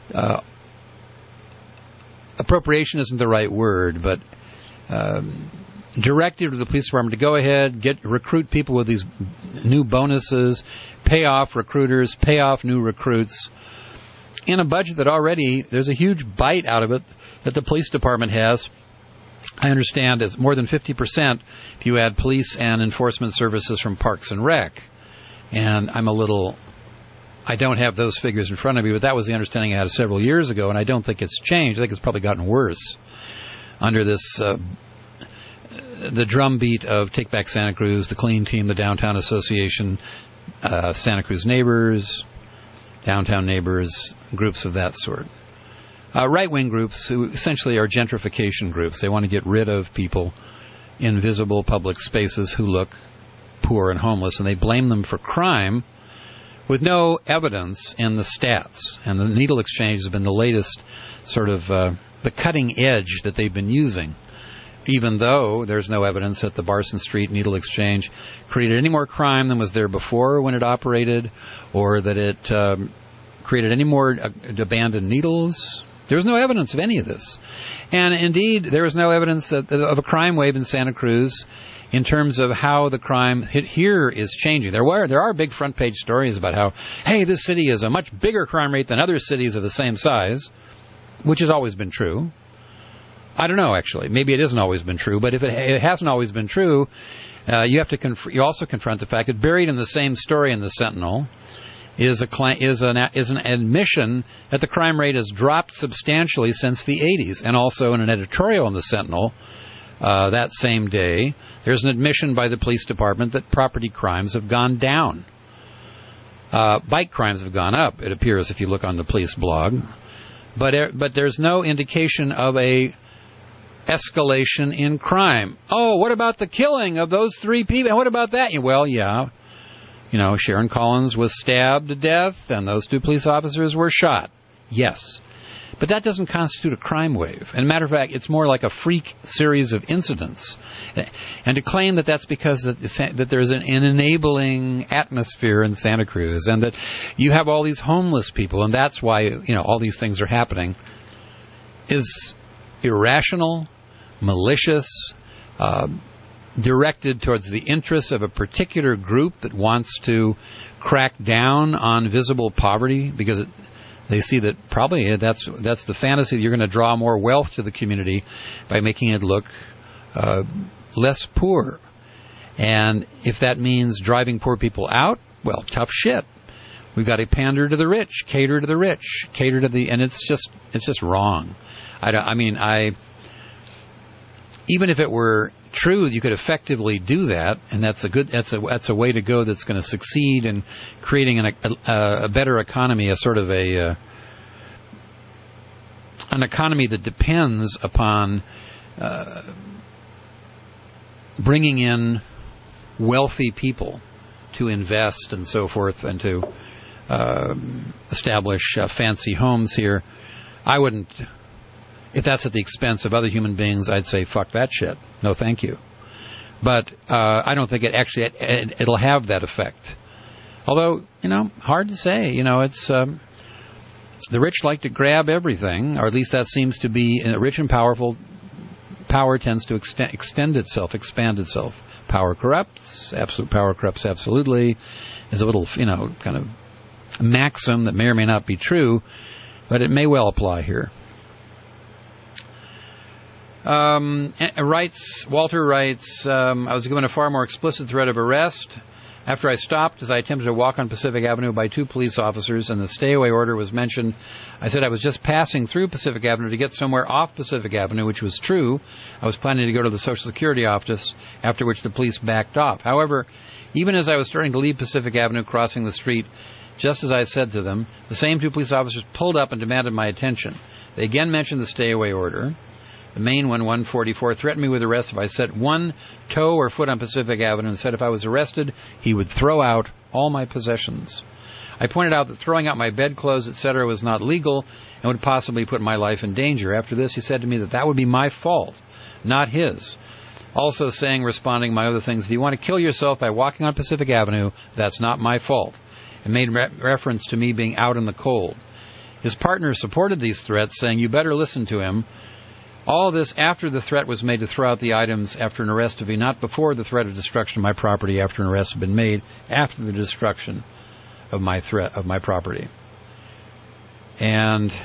appropriation isn't the right word, but directive to the police department to go ahead, recruit people with these new bonuses, pay off recruiters, pay off new recruits, in a budget that already there's a huge bite out of it that the police department has. I understand it's more than 50% if you add police and enforcement services from Parks and Rec. And I don't have those figures in front of me, but that was the understanding I had several years ago, and I don't think it's changed. I think it's probably gotten worse under this the drumbeat of Take Back Santa Cruz, the Clean Team, the Downtown Association, Santa Cruz Neighbors, Downtown Neighbors, groups of that sort. Right-wing groups who essentially are gentrification groups. They want to get rid of people in visible public spaces who look poor and homeless, and they blame them for crime with no evidence in the stats. And the needle exchange has been the latest sort of the cutting edge that they've been using, even though there's no evidence that the Barson Street Needle Exchange created any more crime than was there before when it operated, or that it created any more abandoned needles. There's no evidence of any of this. And indeed, there is no evidence of a crime wave in Santa Cruz in terms of how the crime here is changing. There are big front page stories about how, hey, this city is a much bigger crime rate than other cities of the same size, which has always been true. I don't know, actually. Maybe it hasn't always been true, but if it hasn't always been true, you have to you also confront the fact that buried in the same story in the Sentinel is an admission that the crime rate has dropped substantially since the 80s, and also in an editorial in the Sentinel that same day, there's an admission by the police department that property crimes have gone down. Bike crimes have gone up, it appears, if you look on the police blog. But there's no indication of a escalation in crime. Oh, what about the killing of those 3 people? What about that? Well, yeah. Sharon Collins was stabbed to death, and those 2 police officers were shot. Yes. But that doesn't constitute a crime wave. And matter of fact, it's more like a freak series of incidents. And to claim that that's because that there's an enabling atmosphere in Santa Cruz, and that you have all these homeless people, and that's why all these things are happening, is irrational, malicious, directed towards the interests of a particular group that wants to crack down on visible poverty, because they see that probably that's the fantasy that you're going to draw more wealth to the community by making it look less poor. And if that means driving poor people out, well, tough shit. We've got to pander to the rich, cater to the rich, cater to the, and it's just wrong. Even if it were true, you could effectively do that, and that's a way to go that's going to succeed in creating a better economy, a sort of an economy that depends upon bringing in wealthy people to invest and so forth, and to establish fancy homes here. I wouldn't. If that's at the expense of other human beings, I'd say fuck that shit. No, thank you. But I don't think it'll have that effect. Although, hard to say. It's the rich like to grab everything, or at least that seems to be rich and powerful. Power tends to extend itself, expand itself. Power corrupts. Absolute power corrupts absolutely. Is a little, kind of maxim that may or may not be true, but it may well apply here. Walter writes, I was given a far more explicit threat of arrest after I stopped as I attempted to walk on Pacific Avenue by 2 police officers, and the stay-away order was mentioned. I said I was just passing through Pacific Avenue to get somewhere off Pacific Avenue, which was true. I was planning to go to the Social Security office, after which the police backed off. However, even as I was starting to leave Pacific Avenue, crossing the street, just as I said to them, the same 2 police officers pulled up and demanded my attention. They again mentioned the stay-away order. The main one, 144, threatened me with arrest if I set one toe or foot on Pacific Avenue, and said if I was arrested, he would throw out all my possessions. I pointed out that throwing out my bedclothes, etc., was not legal and would possibly put my life in danger. After this, he said to me that would be my fault, not his. Also saying, responding my other things, if you want to kill yourself by walking on Pacific Avenue, that's not my fault, and made reference to me being out in the cold. His partner supported these threats, saying, you better listen to him. All this after the threat was made to throw out the items after an arrest of me, not before the threat of destruction of my property after an arrest had been made, after the destruction of my property. And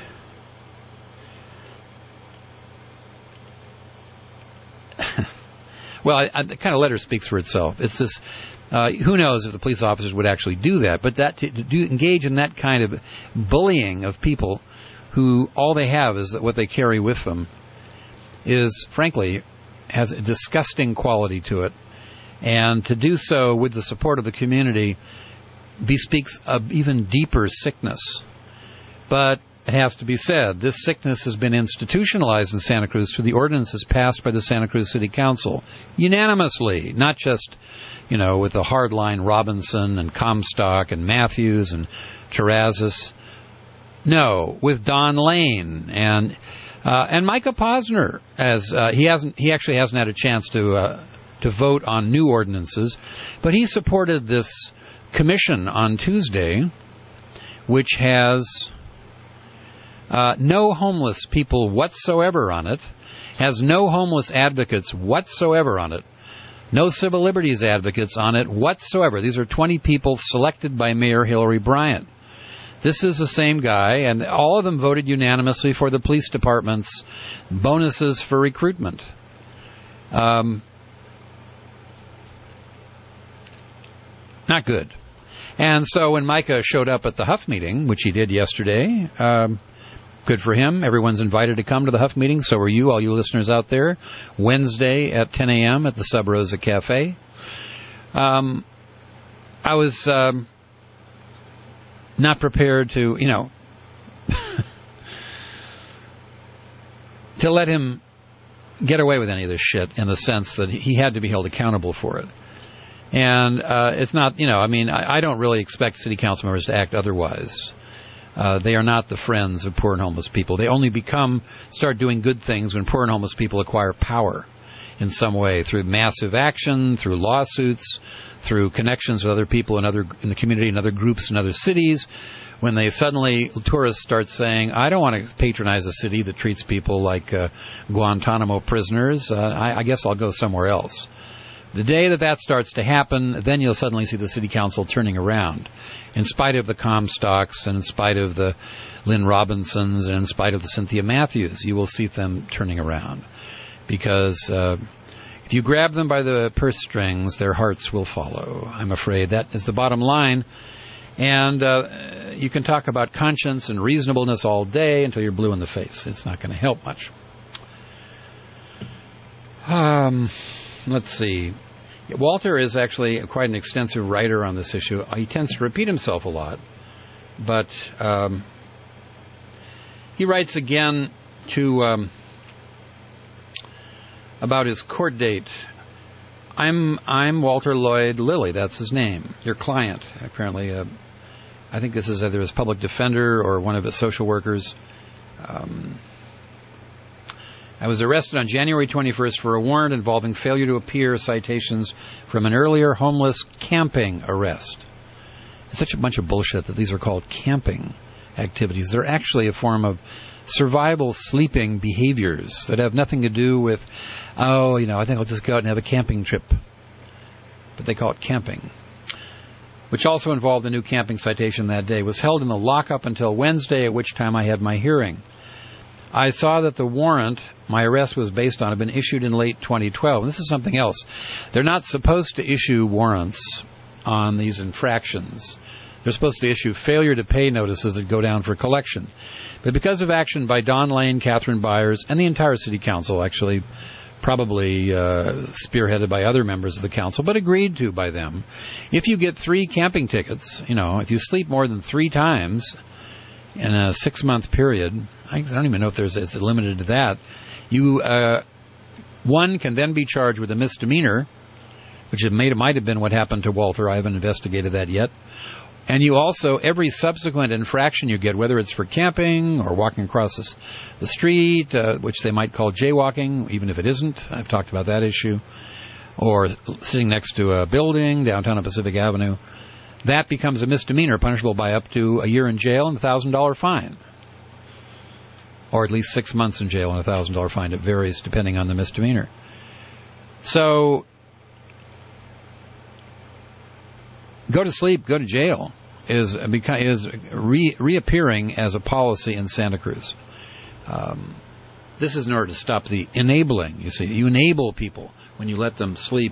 well, the kind of letter speaks for itself. It's this. Who knows if the police officers would actually do that? But to engage in that kind of bullying of people who all they have is what they carry with them is, frankly, has a disgusting quality to it. And to do so with the support of the community bespeaks of even deeper sickness. But it has to be said, this sickness has been institutionalized in Santa Cruz through the ordinances passed by the Santa Cruz City Council unanimously, not just, with the hardline Robinson and Comstock and Matthews and Terrazas. No, with Don Lane and Micah Posner, as he actually hasn't had a chance to vote on new ordinances, but he supported this commission on Tuesday, which has no homeless people whatsoever on it, has no homeless advocates whatsoever on it, no civil liberties advocates on it whatsoever. These are 20 people selected by Mayor Hillary Bryant. This is the same guy, and all of them voted unanimously for the police department's bonuses for recruitment. Not good. And so when Micah showed up at the Huff meeting, which he did yesterday, good for him. Everyone's invited to come to the Huff meeting. So are you, all you listeners out there. Wednesday at 10 a.m. at the Sub Rosa Cafe. I was not prepared to, to let him get away with any of this shit, in the sense that he had to be held accountable for it. And it's not, I don't really expect city council members to act otherwise. They are not the friends of poor and homeless people. They only start doing good things when poor and homeless people acquire power in some way, through massive action, through lawsuits, through connections with other people in the community and other groups in other cities. When tourists start saying, I don't want to patronize a city that treats people like Guantanamo prisoners, I guess I'll go somewhere else. The day that starts to happen, then you'll suddenly see the city council turning around. In spite of the Comstocks, and in spite of the Lynn Robinsons, and in spite of the Cynthia Matthews, you will see them turning around. Because if you grab them by the purse strings, their hearts will follow. I'm afraid that is the bottom line. And you can talk about conscience and reasonableness all day until you're blue in the face. It's not going to help much. Let's see. Walter is actually quite an extensive writer on this issue. He tends to repeat himself a lot. But he writes again about his court date. I'm Walter Lloyd Lilly. That's his name. Your client. Apparently, I think this is either his public defender or one of his social workers. I was arrested on January 21st for a warrant involving failure to appear, citations from an earlier homeless camping arrest. It's such a bunch of bullshit that these are called camping activities. They're actually a form of survival sleeping behaviors that have nothing to do with, I think I'll just go out and have a camping trip. But they call it camping. Which also involved a new camping citation that day. Was held in the lockup until Wednesday, at which time I had my hearing. I saw that the warrant my arrest was based on had been issued in late 2012. And this is something else. They're not supposed to issue warrants on these infractions. They're supposed to issue failure to pay notices that go down for collection. But because of action by Don Lane, Catherine Byers, and the entire city council, actually probably spearheaded by other members of the council, but agreed to by them, if you get 3 camping tickets, if you sleep more than 3 times in a 6-month period, I don't even know if it's limited to that, one can then be charged with a misdemeanor, which might have been what happened to Walter. I haven't investigated that yet. And you also, every subsequent infraction you get, whether it's for camping or walking across the street, which they might call jaywalking, even if it isn't, I've talked about that issue, or sitting next to a building downtown on Pacific Avenue, that becomes a misdemeanor punishable by up to a year in jail and a $1,000 fine. Or at least 6 months in jail and a $1,000 fine. It varies depending on the misdemeanor. So, go to sleep, go to jail is reappearing as a policy in Santa Cruz. This is in order to stop the enabling. You see, you enable people when you let them sleep,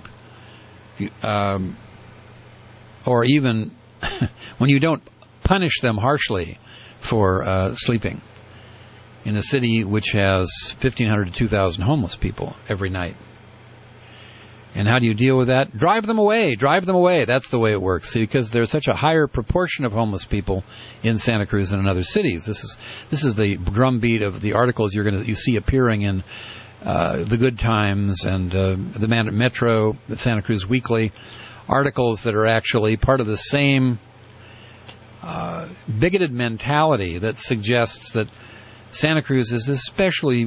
or even when you don't punish them harshly for sleeping in a city which has 1,500 to 2,000 homeless people every night. And how do you deal with that? Drive them away. Drive them away. That's the way it works. See, because there's such a higher proportion of homeless people in Santa Cruz than in other cities. This is the drumbeat of the articles you see appearing in the Good Times and the Metro, the Santa Cruz Weekly, articles that are actually part of the same bigoted mentality that suggests that Santa Cruz is especially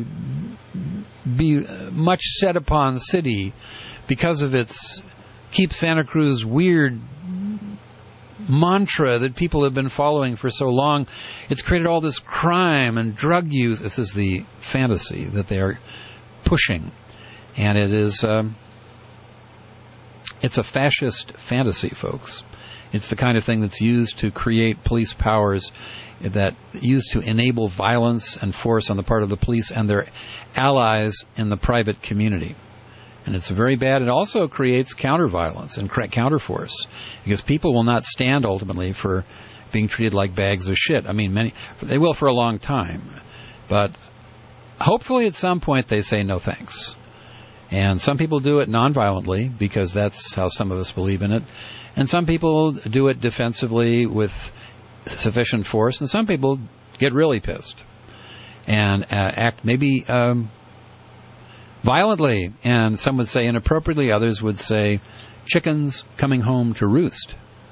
much set upon city because of its Keep Santa Cruz Weird mantra that people have been following for so long. It's created all this crime and drug use. This is the fantasy that they are pushing. And it is it's a fascist fantasy, folks. It's the kind of thing that's used to create police powers, that used to enable violence and force on the part of the police and their allies in the private community. And it's very bad. It also creates counter-violence and counter-force, because people will not stand ultimately for being treated like bags of shit. I mean, they will for a long time. But hopefully at some point they say no thanks. And some people do it non-violently because that's how some of us believe in it. And some people do it defensively with sufficient force. And some people get really pissed and act maybe violently. And some would say inappropriately. Others would say chickens coming home to roost.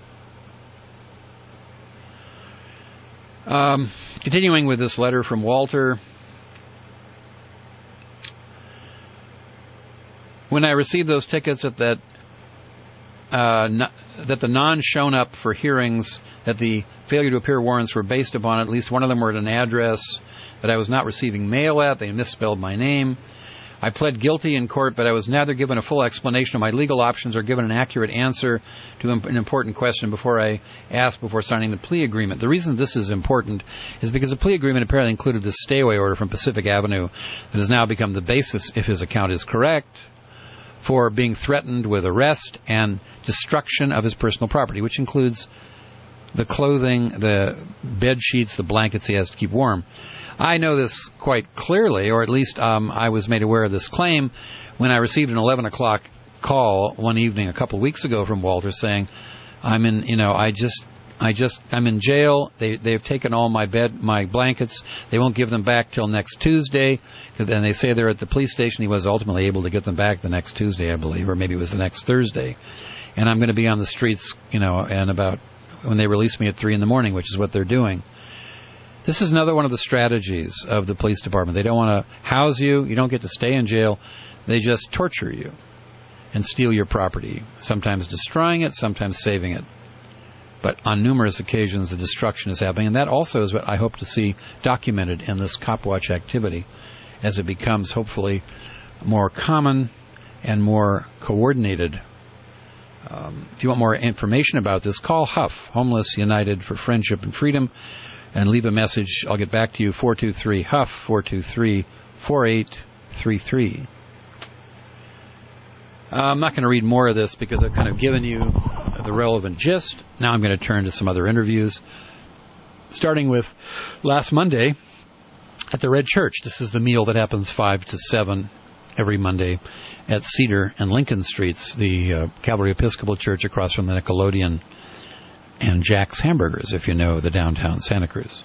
Continuing with this letter from Walter. When I received those tickets that the non-shown up for hearings, that the failure to appear warrants were based upon, at least one of them were at an address that I was not receiving mail at. They misspelled my name. I pled guilty in court, but I was neither given a full explanation of my legal options or given an accurate answer to an important question before signing the plea agreement. The reason this is important is because the plea agreement apparently included this stay-away order from Pacific Avenue that has now become the basis, if his account is correct, for being threatened with arrest and destruction of his personal property, which includes the clothing, the bed sheets, the blankets he has to keep warm. I know this quite clearly, or at least I was made aware of this claim when I received an 11 o'clock call one evening a couple of weeks ago from Walter saying, I'm in jail. They've taken all my blankets. They won't give them back till next Tuesday. And they say they're at the police station. He was ultimately able to get them back the next Tuesday, I believe, or maybe it was the next Thursday. And I'm going to be on the streets, and about when they release me at 3 a.m, which is what they're doing. This is another one of the strategies of the police department. They don't want to house you. You don't get to stay in jail. They just torture you and steal your property, sometimes destroying it, sometimes saving it. But on numerous occasions, the destruction is happening. And that also is what I hope to see documented in this Copwatch activity as it becomes, hopefully, more common and more coordinated. If you want more information about this, call HUF, Homeless United for Friendship and Freedom, and leave a message. I'll get back to you, 423-HUF, 423-4833. I'm not going to read more of this because I've kind of given you the relevant gist. Now I'm going to turn to some other interviews, starting with last Monday at the Red Church. This is the meal that happens 5 to 7 every Monday at Cedar and Lincoln Streets, the Calvary Episcopal Church across from the Nickelodeon and Jack's Hamburgers, if you know the downtown Santa Cruz.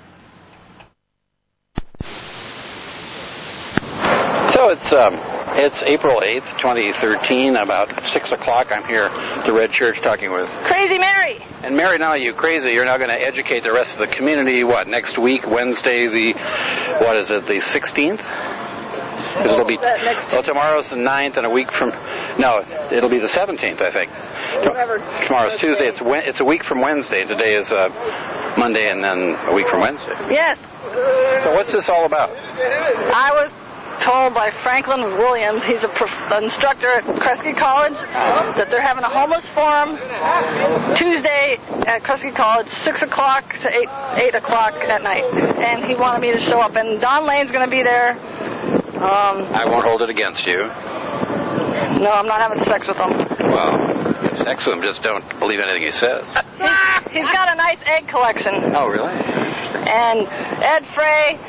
So it's April 8th, 2013, about 6 o'clock. I'm here at the Red Church talking with Crazy Mary. And Mary, now you crazy. You're now going to educate the rest of the community, next week, Wednesday, the 16th? It'll be, tomorrow's the 9th, and a week from, it'll be the 17th, I think. Whatever. Tomorrow's Tuesday. It's a week from Wednesday. Today is Monday, and then a week from Wednesday. Yes. So what's this all about? I was told by Franklin Williams, he's an instructor at Kresge College, that they're having a homeless forum Tuesday at Kresge College, 6 o'clock to 8 o'clock at night. And he wanted me to show up. And Don Lane's going to be there. I won't hold it against you. No, I'm not having sex with him. Well, sex with him, just don't believe anything he says. He's got a nice egg collection. Oh, really? And Ed Fry.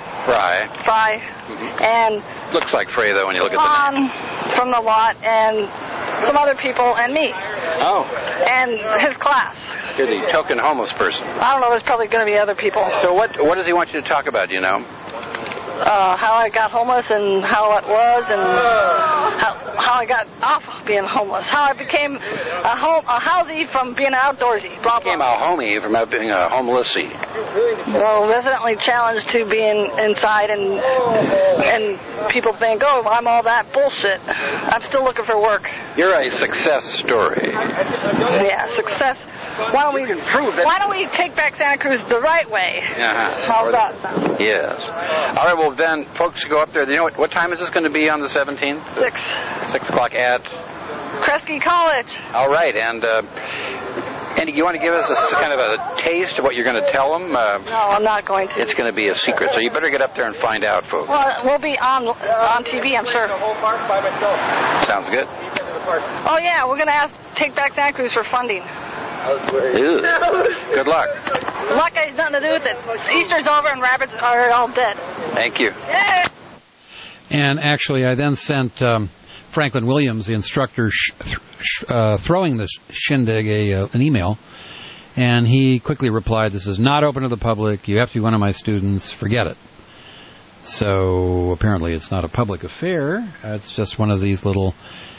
Mm-hmm. And looks like Frey, though, when you look at the name. From the lot, and some other people, and me. Oh. And his class. You're the token homeless person. I don't know, there's probably going to be other people. So what does he want you to talk about, do you know? How I got homeless and how it was, and how I got off being homeless. How I became a housey from being outdoorsy. Blah, blah. Became a homie from being a homelessy. Well, residently challenged to being inside, and people think, oh, I'm all that bullshit. I'm still looking for work. You're a success story. Yeah, success. Why don't we take back Santa Cruz the right way? How's that sound? Yes. All right, well then, folks go up there. You know what time is this going to be on the 17th? 6 o'clock at? Kresge College. All right, and Andy, you want to give us a kind of a taste of what you're going to tell them? No, I'm not going to. It's going to be a secret, so you better get up there and find out, folks. Well, we'll be on TV, I'm sure. Sounds good. Oh, yeah, we're going to take back Santa Cruz for funding. Ew. Good luck. Luck has nothing to do with it. Easter's over and rabbits are all dead. Thank you. Yeah. And actually, I then sent Franklin Williams, the instructor, throwing this shindig an email, and he quickly replied, "This is not open to the public. You have to be one of my students. Forget it." So apparently it's not a public affair. It's just one of these little...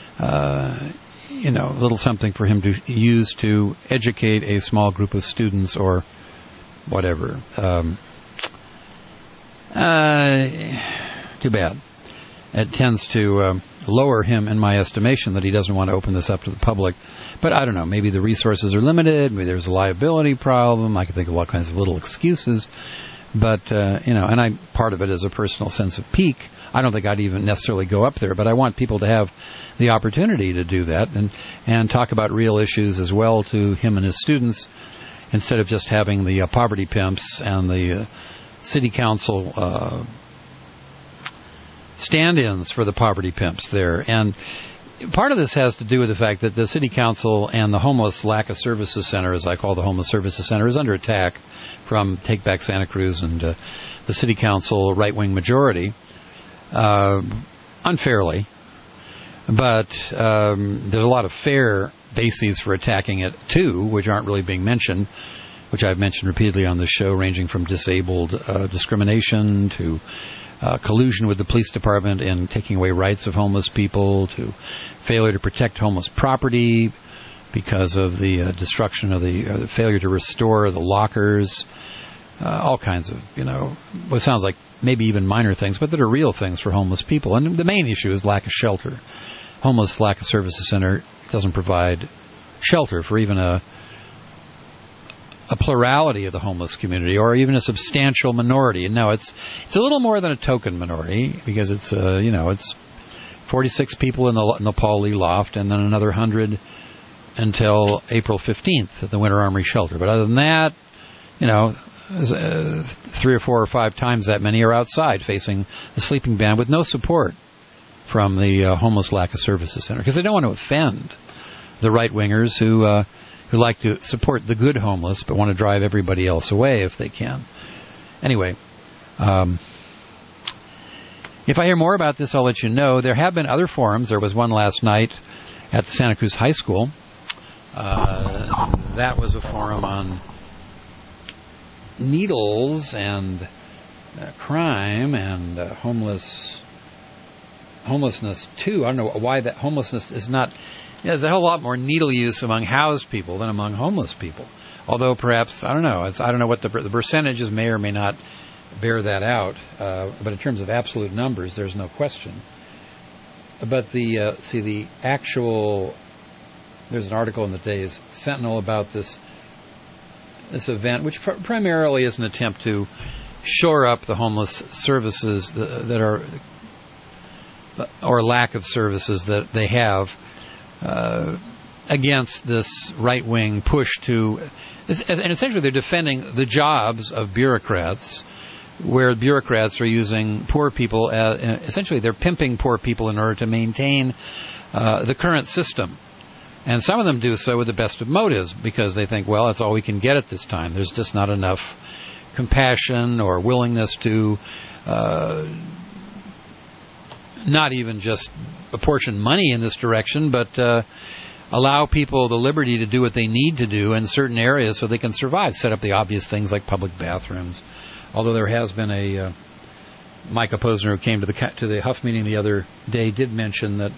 little something for him to use to educate a small group of students or whatever. Too bad. It tends to lower him in my estimation that he doesn't want to open this up to the public. But I don't know, maybe the resources are limited, maybe there's a liability problem, I can think of all kinds of little excuses. But, and part of it is a personal sense of pique. I don't think I'd even necessarily go up there, but I want people to have the opportunity to do that and talk about real issues as well to him and his students, instead of just having the poverty pimps and the city council stand-ins for the poverty pimps there. And part of this has to do with the fact that the city council and the Homeless Lack of Services Center, as I call the Homeless Services Center, is under attack from Take Back Santa Cruz and the city council right-wing majority, unfairly. But there's a lot of fair bases for attacking it, too, which aren't really being mentioned, which I've mentioned repeatedly on this show, ranging from disabled discrimination to collusion with the police department in taking away rights of homeless people, to failure to protect homeless property because of the destruction of the failure to restore the lockers, all kinds of, what sounds like maybe even minor things, but that are real things for homeless people. And the main issue is lack of shelter. Homeless Lack of Services Center doesn't provide shelter for even a plurality of the homeless community, or even a substantial minority. And no, it's a little more than a token minority, because it's it's 46 people in the Paul Lee Loft, and then another 100 until April 15th at the Winter Armory Shelter. But other than that, 3 or 4 or 5 times that many are outside facing the sleeping ban with no support from the Homeless Lack of Services Center, because they don't want to offend the right-wingers who like to support the good homeless but want to drive everybody else away if they can. Anyway, if I hear more about this, I'll let you know. There have been other forums. There was one last night at the Santa Cruz High School. That was a forum on needles and crime and homelessness too. I don't know why that homelessness is not. There's a whole lot more needle use among housed people than among homeless people. Although perhaps, I don't know. I don't know what the percentages may or may not bear that out. But in terms of absolute numbers, there's no question. But the actual, there's an article in the Day's Sentinel about this event, which primarily is an attempt to shore up the homeless services that are, or lack of services that they have, against this right-wing push to, and essentially they're defending the jobs of bureaucrats, where bureaucrats are using poor people, essentially they're pimping poor people in order to maintain the current system. And some of them do so with the best of motives, because they think, well, that's all we can get at this time. There's just not enough compassion or willingness to not even just apportion money in this direction, but allow people the liberty to do what they need to do in certain areas so they can survive. Set up the obvious things like public bathrooms. Although there has been a Micah Posner, who came to the Huff meeting the other day, did mention that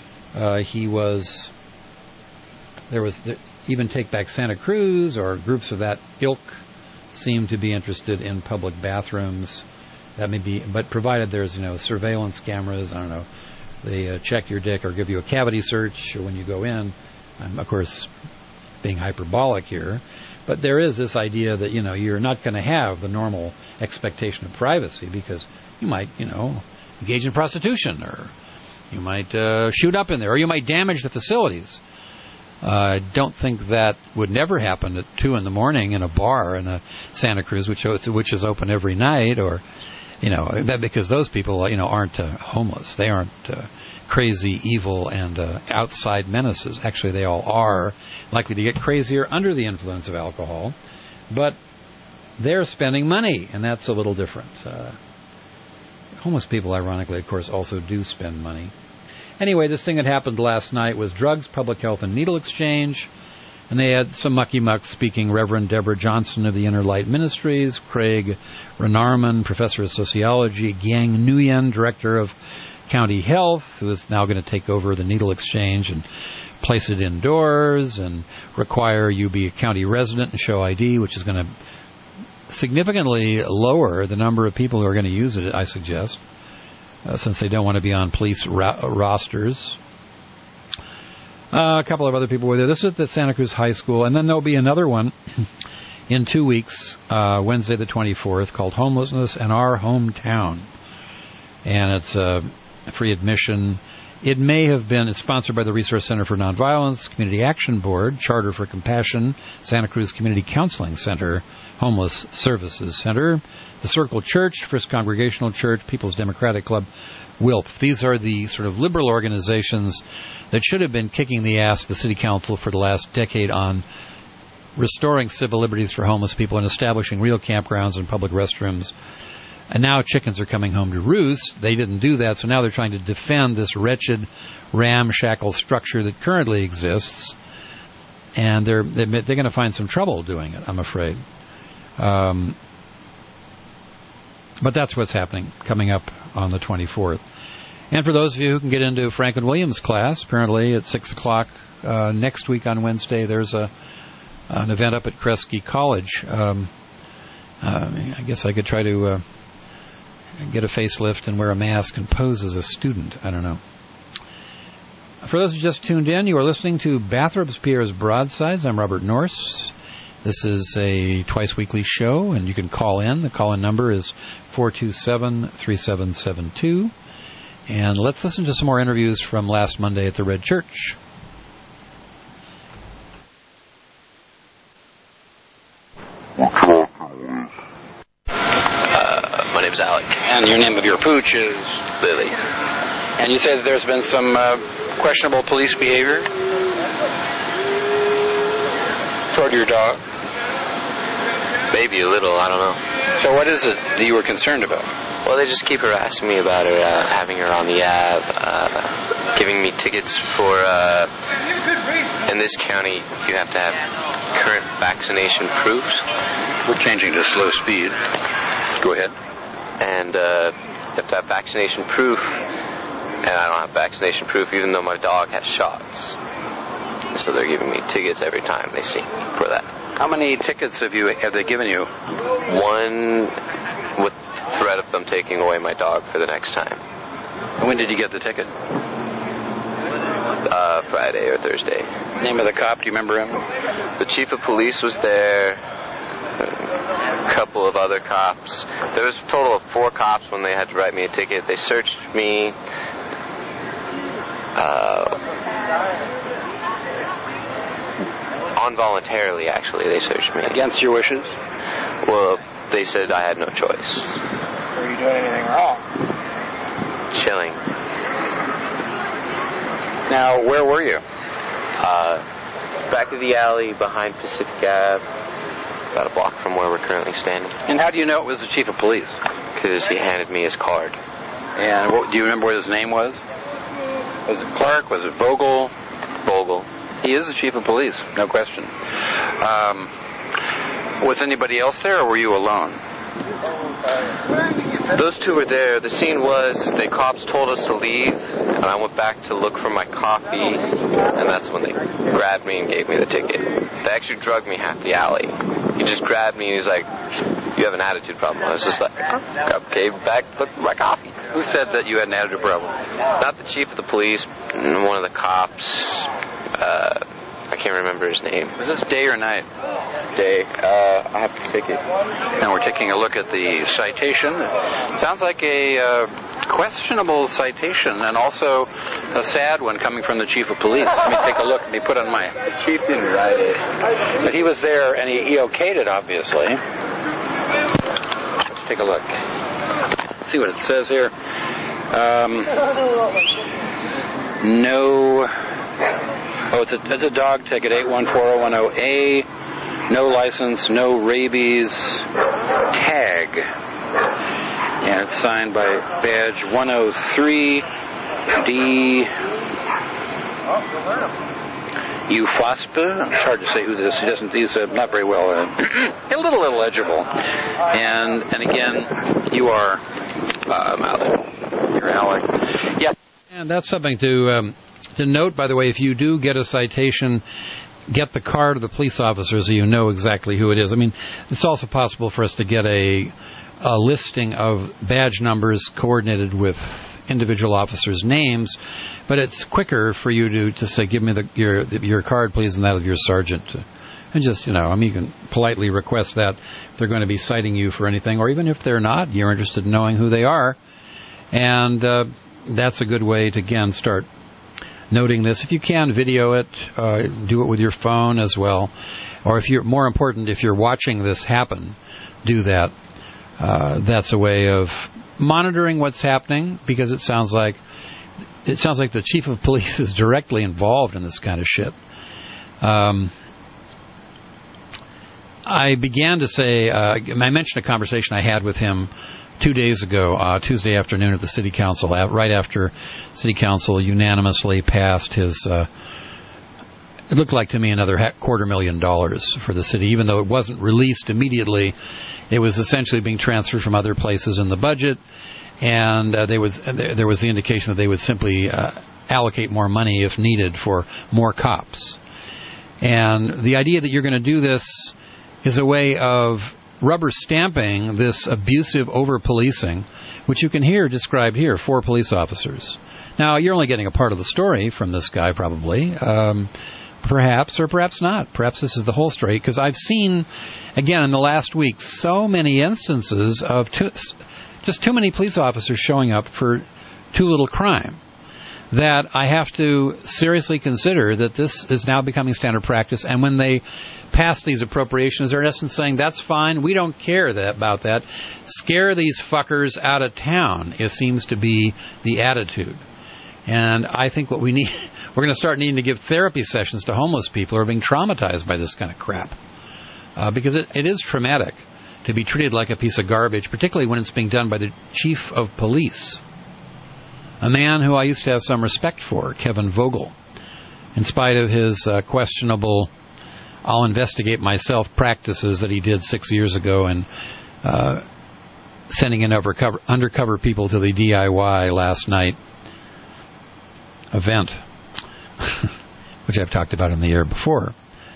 even Take Back Santa Cruz or groups of that ilk seem to be interested in public bathrooms. That may be, but provided there's surveillance cameras, I don't know, they check your dick or give you a cavity search when you go in. I'm of course being hyperbolic here, but there is this idea that you're not going to have the normal expectation of privacy because you might engage in prostitution, or you might shoot up in there, or you might damage the facilities. I don't think that would never happen at 2 a.m. in a bar in Santa Cruz, which is open every night, or that because those people aren't homeless. They aren't crazy, evil, and outside menaces. Actually, they all are likely to get crazier under the influence of alcohol, but they're spending money, and that's a little different. Homeless people, ironically, of course, also do spend money. Anyway, this thing that happened last night was drugs, public health, and needle exchange. And they had some mucky-mucks speaking, Reverend Deborah Johnson of the Inner Light Ministries, Craig Renarman, Professor of Sociology, Gang Nguyen, Director of County Health, who is now going to take over the needle exchange and place it indoors and require you be a county resident and show ID, which is going to significantly lower the number of people who are going to use it, I suggest, since they don't want to be on police rosters. A couple of other people were there. This is at the Santa Cruz High School, and then there'll be another one in 2 weeks, Wednesday the 24th, called Homelessness in Our Hometown. And it's free admission. It's sponsored by the Resource Center for Nonviolence, Community Action Board, Charter for Compassion, Santa Cruz Community Counseling Center, Homeless Services Center, the Circle Church, First Congregational Church, People's Democratic Club, WILP. These are the sort of liberal organizations that should have been kicking the ass of the City Council for the last decade on restoring civil liberties for homeless people and establishing real campgrounds and public restrooms. And now chickens are coming home to roost. They didn't do that, so now they're trying to defend this wretched, ramshackle structure that currently exists. And they're going to find some trouble doing it, I'm afraid. But that's what's happening, coming up on the 24th. And for those of you who can get into Franklin Williams' class, apparently at 6 o'clock next week on Wednesday, there's an event up at Kresge College. I guess I could try to get a facelift and wear a mask and pose as a student. I don't know. For those who just tuned in, you are listening to Bathrobe's Pierre's Broadsides. I'm Robert Norse. This is a twice-weekly show, and you can call in. The call-in number is 427-3772. And let's listen to some more interviews from last Monday at the Red Church. My name's Alec. And your name of your pooch is? Lily. And you say that there's been some questionable police behavior toward your dog? Maybe a little, I don't know. So what is it that you were concerned about? Well, they just keep harassing me about her, having her on the app, giving me tickets for, in this county, you have to have current vaccination proofs. We're changing to slow speed. Go ahead. And you have to have vaccination proof, and I don't have vaccination proof even though my dog has shots. So they're giving me tickets every time they see for that. How many tickets have they given you? One with threat of them taking away my dog for the next time. And when did you get the ticket? Friday or Thursday. Name of the cop, do you remember him? The chief of police was there. A couple of other cops. There was a total of 4 cops when they had to write me a ticket. They searched me. Involuntarily, actually, they searched me. Against your wishes? Well, they said I had no choice. Were you doing anything wrong? Chilling. Now, where were you? Back of the alley behind Pacific Ave, about a block from where we're currently standing. And how do you know it was the chief of police? Because he handed me his card. And do you remember what his name was? Was it Clark? Was it Vogel? Vogel. He is the chief of police, no question. Was anybody else there, or were you alone? Those two were there. The scene was the cops told us to leave, and I went back to look for my coffee, and that's when they grabbed me and gave me the ticket. They actually drugged me half the alley. He just grabbed me and he's like, "You have an attitude problem." I was just like, okay, back, look for my coffee. Who said that you had an attitude problem? Not the chief of the police, one of the cops. I can't remember his name. Was this day or night? Day. I have the ticket. And we're taking a look at the citation. Sounds like a questionable citation, and also a sad one coming from the chief of police. Let me take a look. Let me put on my... The chief didn't write it. But he was there, and he okayed it, obviously. Let's take a look. Let's see what it says here. No... Oh, it's a dog ticket, 814010A. No license, no rabies, tag. And it's signed by badge 103D Ufospa. It's hard to say who this is. He's not very well, a little illegible. And again, you are Alec. You're Alec. Yeah. And that's something to note, by the way. If you do get a citation, get the card of the police officer so you know exactly who it is. I mean, it's also possible for us to get a listing of badge numbers coordinated with individual officers' names, but it's quicker for you to say, "Give me your card, please," and that of your sergeant. And just, you can politely request that if they're going to be citing you for anything, or even if they're not, you're interested in knowing who they are. And that's a good way to, again, start noting this. If you can, video it, do it with your phone as well. Or if you're watching this happen, do that. That's a way of monitoring what's happening, because it sounds like the chief of police is directly involved in this kind of shit. I began to say, I mentioned a conversation I had with him 2 days ago, Tuesday afternoon at the City Council, right after City Council unanimously passed his, it looked like to me another $250,000 for the city, even though it wasn't released immediately. It was essentially being transferred from other places in the budget, and there was the indication that they would simply allocate more money if needed for more cops. And the idea that you're going to do this is a way of rubber stamping this abusive over-policing, which you can hear described here, 4 police officers. Now, you're only getting a part of the story from this guy, probably. Perhaps, or perhaps not. Perhaps this is the whole story, because I've seen, again, in the last week, so many instances of just too many police officers showing up for too little crime, that I have to seriously consider that this is now becoming standard practice. And when they pass these appropriations, they're in essence saying, that's fine, we don't care about that. Scare these fuckers out of town, it seems to be the attitude. And I think what we need, we're going to start needing to give therapy sessions to homeless people who are being traumatized by this kind of crap. Because it is traumatic to be treated like a piece of garbage, particularly when it's being done by the chief of police. A man who I used to have some respect for, Kevin Vogel, in spite of his questionable I'll investigate myself practices that he did 6 years ago, and sending in undercover people to the DIY last night event, which I've talked about in the air before.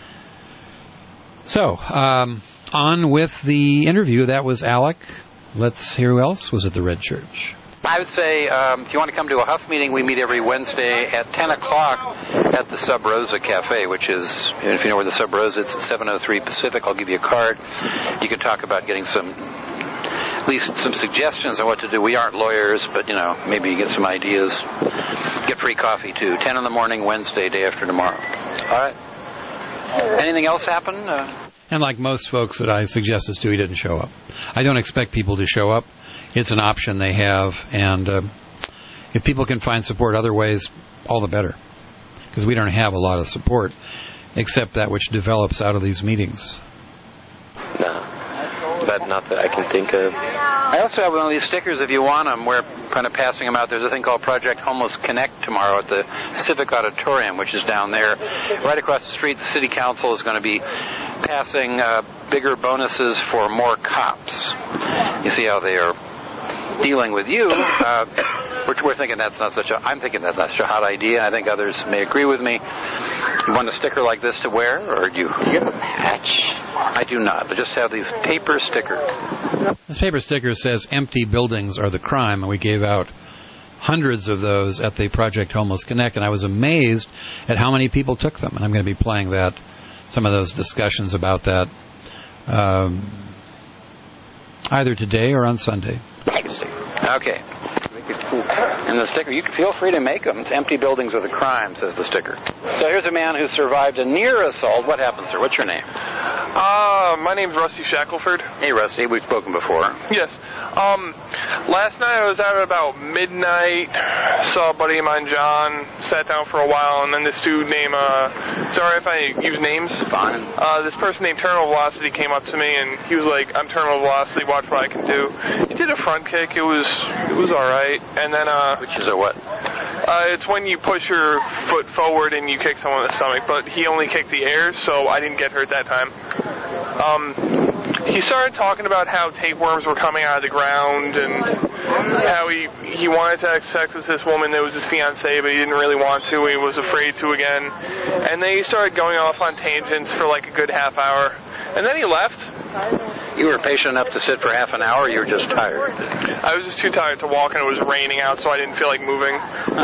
So, on with the interview. That was Alec. Let's hear who else was at the Red Church. I would say, if you want to come to a Huff meeting, we meet every Wednesday at 10 o'clock at the Sub Rosa Cafe, which is, if you know where the Sub Rosa is, it's at 703 Pacific. I'll give you a card. You can talk about getting at least some suggestions on what to do. We aren't lawyers, but, maybe you get some ideas. Get free coffee, too. 10 in the morning, Wednesday, day after tomorrow. All right. Anything else happen? And like most folks that I suggest this to, he didn't show up. I don't expect people to show up. It's an option they have, and if people can find support other ways, all the better. Because we don't have a lot of support, except that which develops out of these meetings. No, but not that I can think of. I also have one of these stickers if you want them. We're kind of passing them out. There's a thing called Project Homeless Connect tomorrow at the Civic Auditorium, which is down there. Right across the street, the City Council is going to be passing bigger bonuses for more cops. You see how they are dealing with you. We're thinking I'm thinking that's not such a hot idea. I think others may agree with me. You want a sticker like this to wear, or do you have a patch? I do not. I just have these paper stickers. This paper sticker says empty buildings are the crime, and we gave out hundreds of those at the Project Homeless Connect, and I was amazed at how many people took them. And I'm going to be playing some of those discussions about that either today or on Sunday. Okay. And the sticker, you can feel free to make them. It's empty buildings are the crime, says the sticker. So here's a man who survived a near assault. What happened, sir? What's your name? My name's Rusty Shackelford. Hey, Rusty. We've spoken before. Yes. Last night I was out at about midnight. Saw a buddy of mine, John, sat down for a while, and then this dude named, sorry if I use names. Fine. This person named Terminal Velocity came up to me, and he was like, I'm Terminal Velocity, watch what I can do. He did a front kick. It was alright. And then, which is a what? It's when you push your foot forward and you kick someone in the stomach, but he only kicked the air, so I didn't get hurt that time. He started talking about how tapeworms were coming out of the ground and how he wanted to have sex with this woman that was his fiancée, but he didn't really want to. He was afraid to again. And then he started going off on tangents for like a good half hour. And then he left. You were patient enough to sit for half an hour, or you were just tired? I was just too tired to walk, and it was raining out, so I didn't feel like moving. We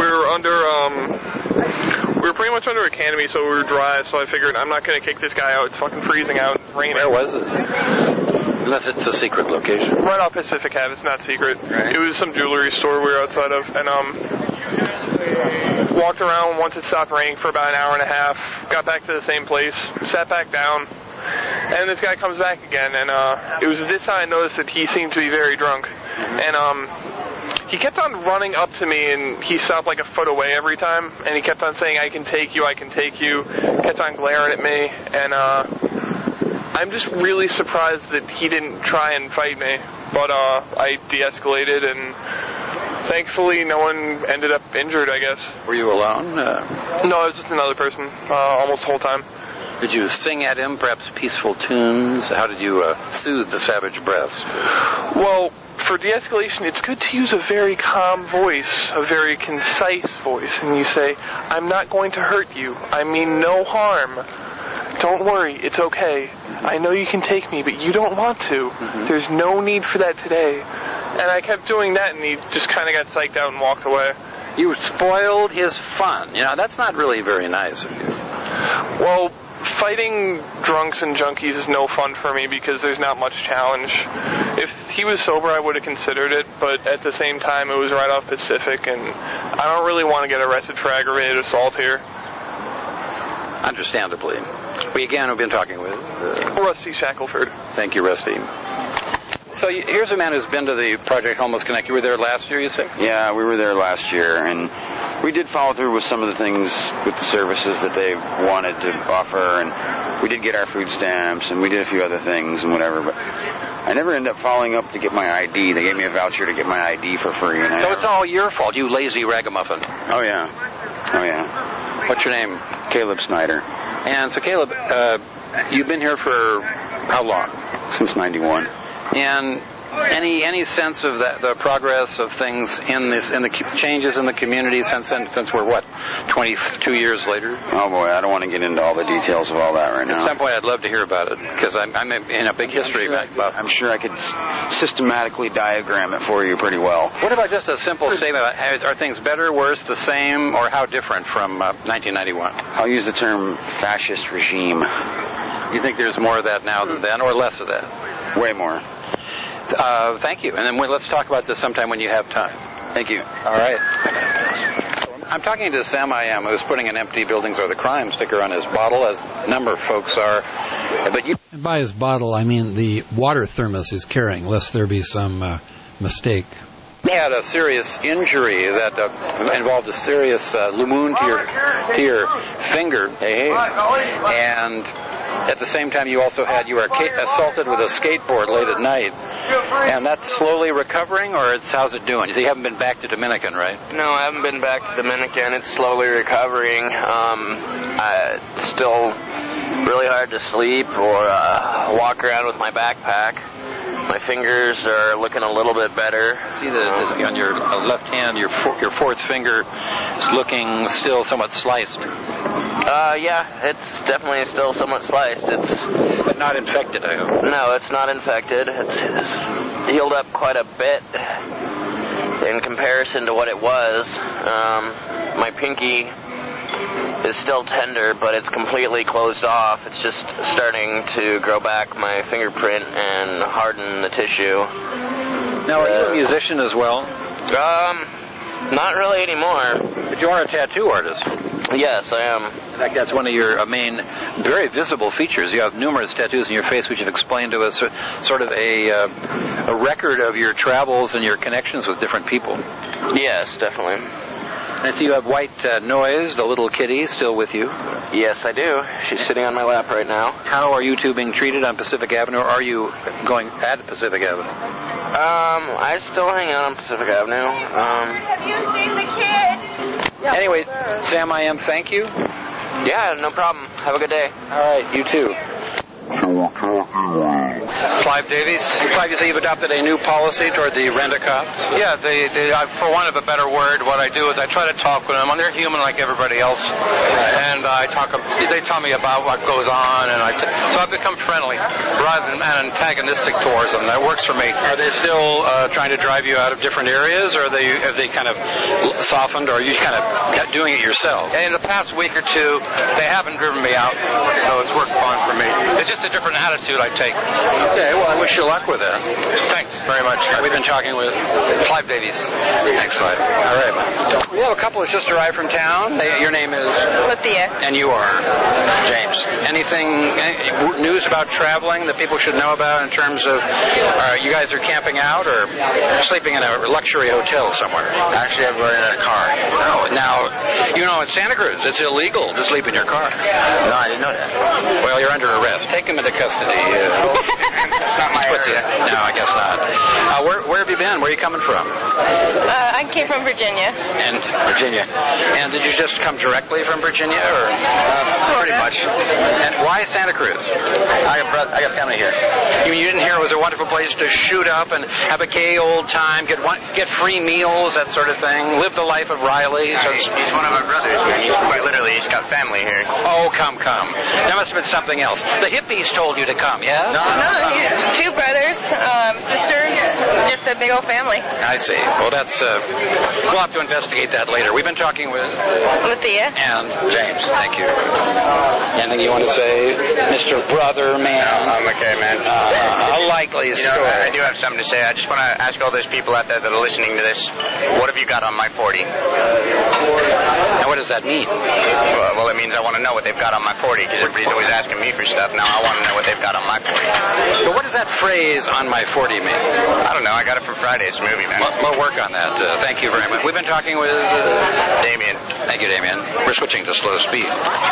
were pretty much under a canopy, so we were dry, so I figured I'm not going to kick this guy out. It's fucking freezing out. It's raining. Where was it? Unless it's a secret location. Right off Pacific Ave. It's not secret. Right. It was some jewelry store we were outside of, and walked around once it stopped raining for about an hour and a half. Got back to the same place. Sat back down. And this guy comes back again, and it was at this time I noticed that he seemed to be very drunk. And he kept on running up to me, and he stopped like a foot away every time, and he kept on saying, I can take you, I can take you, kept on glaring at me, and I'm just really surprised that he didn't try and fight me, but I de-escalated, and thankfully no one ended up injured, I guess. Were you alone? No, it was just another person, almost the whole time. Did you sing at him, perhaps peaceful tunes? How did you soothe the savage breaths? Well, for de-escalation, it's good to use a very calm voice, a very concise voice, and you say, I'm not going to hurt you. I mean no harm. Don't worry, it's okay. I know you can take me, but you don't want to. Mm-hmm. There's no need for that today. And I kept doing that, and he just kind of got psyched out and walked away. You spoiled his fun. You know, that's not really very nice of you. Well, fighting drunks and junkies is no fun for me because there's not much challenge. If he was sober, I would have considered it, but at the same time, it was right off Pacific, and I don't really want to get arrested for aggravated assault here. Understandably. We've been talking with Rusty Shackelford. Thank you, Rusty. So here's a man who's been to the Project Homeless Connect. You were there last year, you say? Yeah, we were there last year, and we did follow through with some of the things with the services that they wanted to offer, and we did get our food stamps, and we did a few other things and whatever, but I never ended up following up to get my ID. They gave me a voucher to get my ID for free. And so it's all your fault, you lazy ragamuffin. Oh, yeah. What's your name? Caleb Snyder. And so, Caleb, you've been here for how long? Since 91. And any sense of the progress of things in the changes in the community since we're 22 years later? Oh boy, I don't want to get into all the details of all that right now. At some point, I'd love to hear about it because I'm in a big history. I'm sure I could systematically diagram it for you pretty well. What about just a simple statement about are things better, worse, the same, or how different from 1991? I'll use the term fascist regime. You think there's more of that now than then, or less of that? Way more. Thank you. And then let's talk about this sometime when you have time. Thank you. All right. I'm talking to Sam I.M., who's putting an empty buildings are the crime sticker on his bottle, as a number of folks are. But and by his bottle, I mean the water thermos he's carrying, lest there be some mistake. He had a serious injury that involved a serious wound to your finger. And At the same time, you were assaulted with a skateboard late at night. And that's slowly recovering, or how's it doing? You haven't been back to Dominican, right? No, I haven't been back to Dominican. It's slowly recovering. It's still really hard to sleep or walk around with my backpack. My fingers are looking a little bit better. See on your left hand, your fourth finger is looking still somewhat sliced. Yeah, it's definitely still somewhat sliced. But not infected, I hope. No, it's not infected. It's healed up quite a bit in comparison to what it was. My pinky is still tender, but it's completely closed off. It's just starting to grow back my fingerprint and harden the tissue. Now, are you a musician as well? Not really anymore. But you are a tattoo artist. Yes, I am. In fact, that's one of your main, very visible features. You have numerous tattoos in your face, which you've explained to us, sort of a record of your travels and your connections with different people. Yes, definitely. I see you have White Noise, the little kitty, still with you. Yes, I do. She's sitting on my lap right now. How are you two being treated on Pacific Avenue, or are you going at Pacific Avenue? I still hang out on Pacific Avenue. Have you seen the kid? Anyway, Sam, I am. Thank you. Yeah, no problem. Have a good day. All right, you too. Clive Davies. Clive, you say you've adopted a new policy toward the rent-a-cops? Yeah, for want of a better word, what I do is I try to talk with them. They're human like everybody else, and they tell me about what goes on, and so I've become friendly rather than antagonistic towards them. That works for me. Are they still trying to drive you out of different areas, or have they kind of softened, or are you kind of doing it yourself? And in the past week or two, they haven't driven me out, so it's worked fine for me. It's just a different attitude I take. Okay, well, I wish you luck with that. Thanks very much. We've been talking with Clive Davies. Thanks, Clive. All right. We have a couple who's just arrived from town. Your name is? Lithia. And you are? James. Any news about traveling that people should know about in terms of you guys are camping out or sleeping in a luxury hotel somewhere? Actually, we're in a car. Oh, now, in Santa Cruz, it's illegal to sleep in your car. No, I didn't know that. Well, you're under arrest. Take him into custody. It's not my area. No, I guess not. Where have you been? Where are you coming from? I came from Virginia. And did you just come directly from Virginia, or pretty much? And why Santa Cruz? I got family here. You mean you didn't hear it was a wonderful place to shoot up and have a gay old time, get free meals, that sort of thing, live the life of Riley? He's one of our brothers, man. He's got family here. Oh, come. That must have been something else. The hippies told you to come, yeah? No, two brothers, sisters, just a big old family. I see. Well, we'll have to investigate that later. We've been talking with Lithia and James. Thank you. Anything you want to say, Mr. Brother Man? No, I'm okay, man. A likely story. I do have something to say. I just want to ask all those people out there that are listening to this, what have you got on my 40? Now, what does that mean? Well, it means I want to know what they've got on my 40, because everybody's always asking me for stuff. Now I want to know what they've got on my 40. So what does that phrase, on my 40, mean? I don't know. I got it from Friday's movie, man. We'll work on that. Thank you very much. We've been talking with Damien. Thank you, Damien. We're switching to slow speed.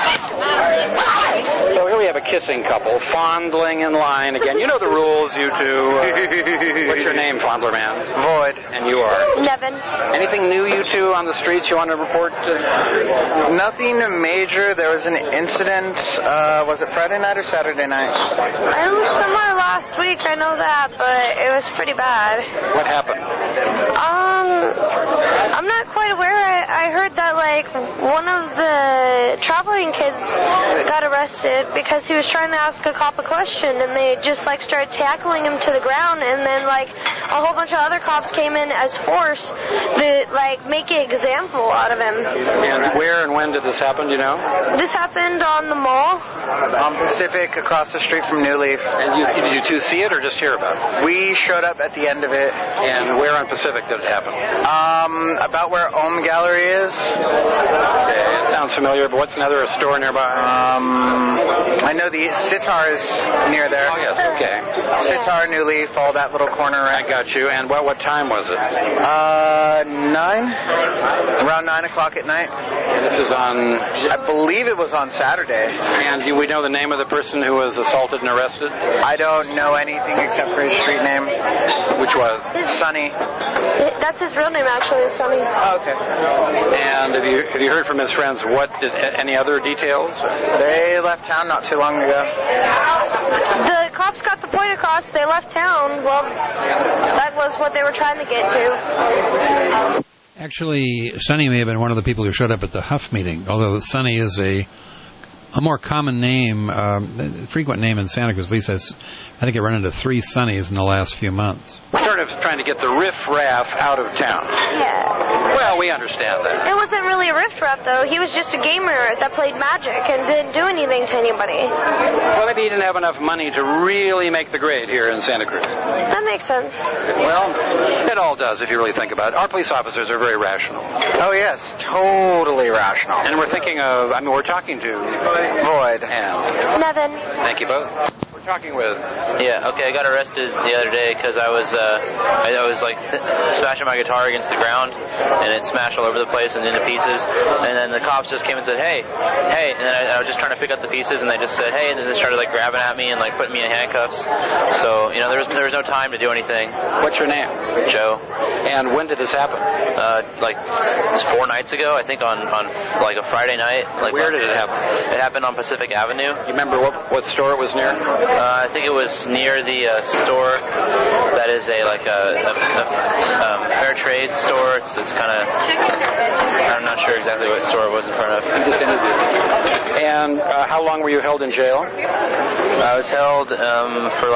So here we have a kissing couple, fondling in line again. You know the rules, you two. What's your name, fondler man? Void. And you are? Nevin. Anything new, you two, on the streets you want to report? Nothing major. There was an incident. Was it Friday night or Saturday night? It was somewhere last week, I know that, but it was pretty bad. What happened? I'm not quite aware. I heard that, one of the traveling kids got arrested because he was trying to ask a cop a question, and they just, started tackling him to the ground, and then, a whole bunch of other cops came in as force to, make an example out of him. And where and when did this happen, do you know? This happened on the mall. On Pacific, across the street from New Leaf. And did you two see it or just hear about it? We showed up at the end of it. And where on Pacific did it happen? About where Ohm Gallery is. Okay. It sounds familiar, but what's another store nearby? I know the Sitar is near there. Oh, yes, okay. Sitar, New Leaf, all that little corner. I got you. And what time was it? 9? Around 9 o'clock at night. And this is on... I believe it was on Saturday. And do we know the name of the person who was assaulted and arrested? I don't know anything except for his street name. Which was? Sonny. That's his real name, actually, is Sonny. Oh, okay. And have you heard from his friends any other details? They left town not too long ago. The cops got the point across. They left town. Well, that was what they were trying to get to. Actually, Sonny may have been one of the people who showed up at the Huff meeting, although Sonny is a more common name, frequent name in Santa Cruz. At least I think I run into 3 Sonnies in the last few months. We're sort of trying to get the riff-raff out of town. Yeah. Well, we understand that. It wasn't really a riff-raff, though. He was just a gamer that played Magic and didn't do anything to anybody. Well, maybe he didn't have enough money to really make the grade here in Santa Cruz. That makes sense. Well, it all does if you really think about it. Our police officers are very rational. Oh, yes. Totally rational. And we're thinking of, we're talking to Void and Nevin. Thank you both. We're talking with... Yeah, okay, I got arrested the other day because I was smashing my guitar against the ground, and it smashed all over the place and into pieces, and then the cops just came and said, hey, and then I was just trying to pick up the pieces, and they just said, hey, and then they started grabbing at me and putting me in handcuffs. So, there was no time to do anything. What's your name? Joe. And when did this happen? 4 nights ago, I think on a Friday night. Where did it happen? It happened on Pacific Avenue. You remember what store it was near? I think it was near the store that is a fair trade store. It's kind of, I'm not sure exactly what store it was in front of. And how long were you held in jail? I was held for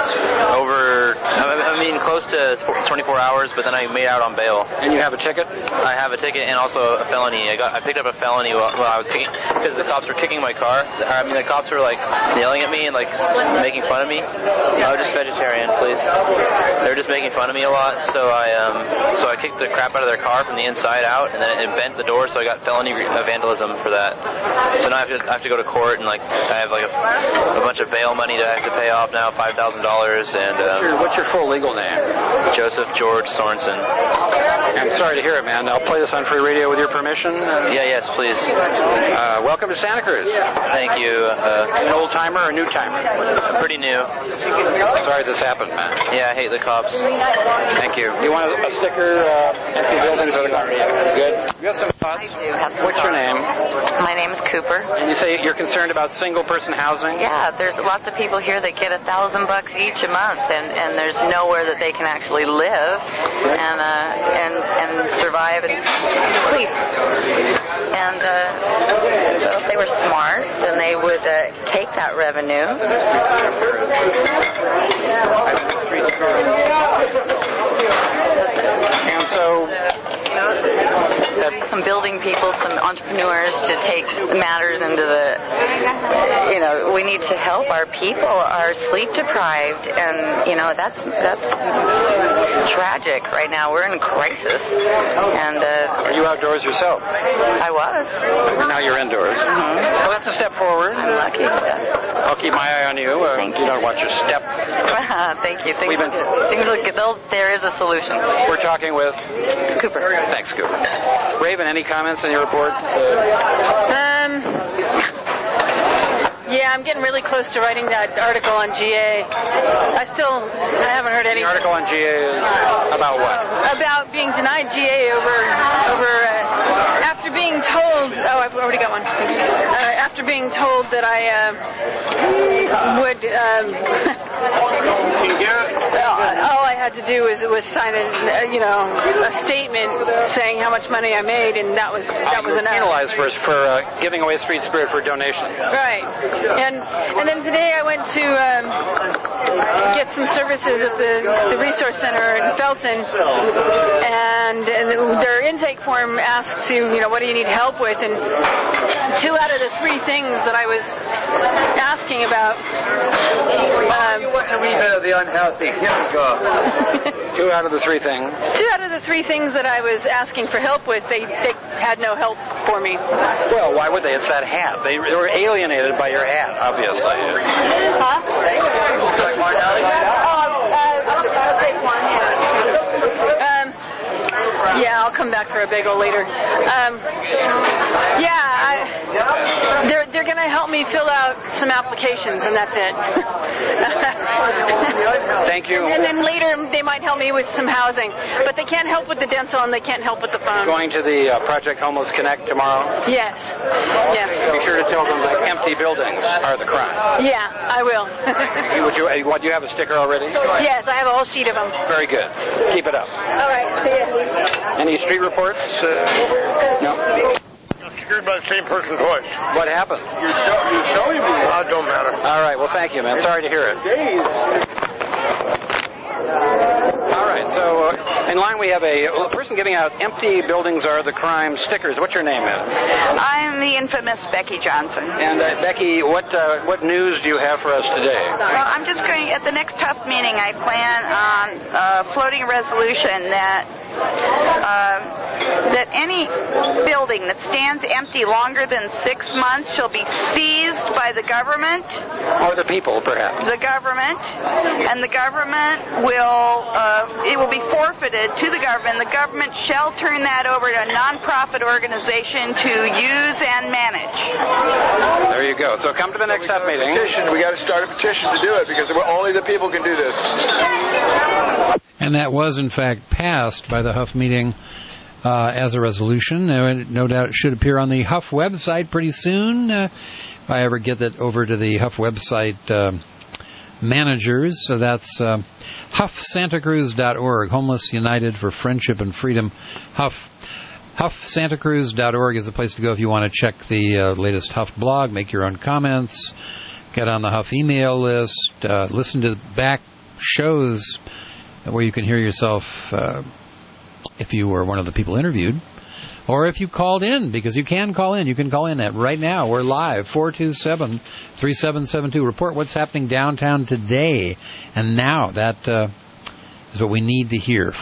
close to 24 hours, but then I made out on bail. And you have a ticket? I have a ticket and also a felony. I picked up a felony while I was kicking, because the cops were kicking my car. The cops were yelling at me and making fun of me. I was just vegetarian, please. They were just making fun of me a lot, so I kicked the crap out of their car from the inside out, and then it bent the door, so I got felony vandalism for that. So now I have to go to court, and I have a bunch of bail money that I have to pay off now, $5,000, and what's your full legal name? Joseph George Sorensen. I'm sorry to hear it, man. I'll play this on free radio with your permission. Yes, please. Welcome to Santa Cruz. Thank you. An old timer or a new timer? Pretty new. Sorry this happened, man. Yeah, I hate the cops. Thank you. You want a sticker? Empty buildings or the good? You have some thoughts? I do have some What's your name? My name is Cooper. And you say you're concerned about single-person housing? Yeah, there's lots of people here that get $1,000 each a month, and there's nowhere that they can actually live and survive and sleep. And so if they were smart, then they would take that revenue. And so some building people, some entrepreneurs to take matters into we need to help our people are sleep deprived, and that's tragic right now. We're in crisis. And are you outdoors yourself? I was. And now you're indoors. Mm-hmm. Well, that's a step forward. I'm lucky. I'll keep my eye on you. Thank you. You don't watch your step. Thank you. Things look good. There is a solution. We're talking with Cooper. Thanks, Cooper. Raven, any comments on your report? Yeah, I'm getting really close to writing that article on GA. I haven't heard anything. The article on GA is about what? About being denied GA over after being told. Oh, I've already got one. After being told that I would. All I had to do was sign a statement saying how much money I made, and that was enough. Penalized for giving away Street Spirit for donation. Right. And then today I went to get some services at the resource center in Felton, and their intake form asks you, what do you need help with? And 2 out of the 3 things that I was asking about. The unhealthy. Here we go. 2 out of the 3 things. 2 out of the the three things that I was asking for help with, they had no help for me. Well, why would they? It's that hat. They were alienated by your hat, obviously. Huh? I'll take one, yeah, I'll come back for a bagel later. They're going to help me fill out some applications, and that's it. Thank you. And then later they might help me with some housing, but they can't help with the dental and they can't help with the phone. Going to the Project Homeless Connect tomorrow? Yes. Yes. Be sure to tell them that empty buildings are the crime. Yeah, I will. Do you have a sticker already? Yes, I have a whole sheet of them. Very good. Keep it up. All right, see you. Any street reports? No. Secured by the same person twice. What happened? You're telling me. Oh, it don't matter. All right, well, thank you, man. Sorry to hear it. All right, so in line we have a person giving out empty buildings are the crime stickers. What's your name, man? I'm the infamous Becky Johnson. And Becky, what news do you have for us today? Well, I'm just going, at the next tough meeting, I plan on floating a resolution that any building that stands empty longer than 6 months shall be seized by the government. Or the people, perhaps. The government. And the government it will be forfeited to the government. The government shall turn that over to a non-profit organization to use and manage. There you go. So come to the next tough meeting. We got to start a petition to do it because only the people can do this. And that was, in fact, passed by the Huff meeting as a resolution. No doubt it should appear on the Huff website pretty soon. If I ever get that over to the Huff website managers. So that's HuffSantaCruz.org, Homeless United for Friendship and Freedom. HuffSantaCruz.org is the place to go if you want to check the latest Huff blog, make your own comments, get on the Huff email list, listen to back shows where you can hear yourself if you were one of the people interviewed, or if you called in, because you can call in. You can call in right now. We're live, 427-3772. Report what's happening downtown today and now. That is what we need to hear.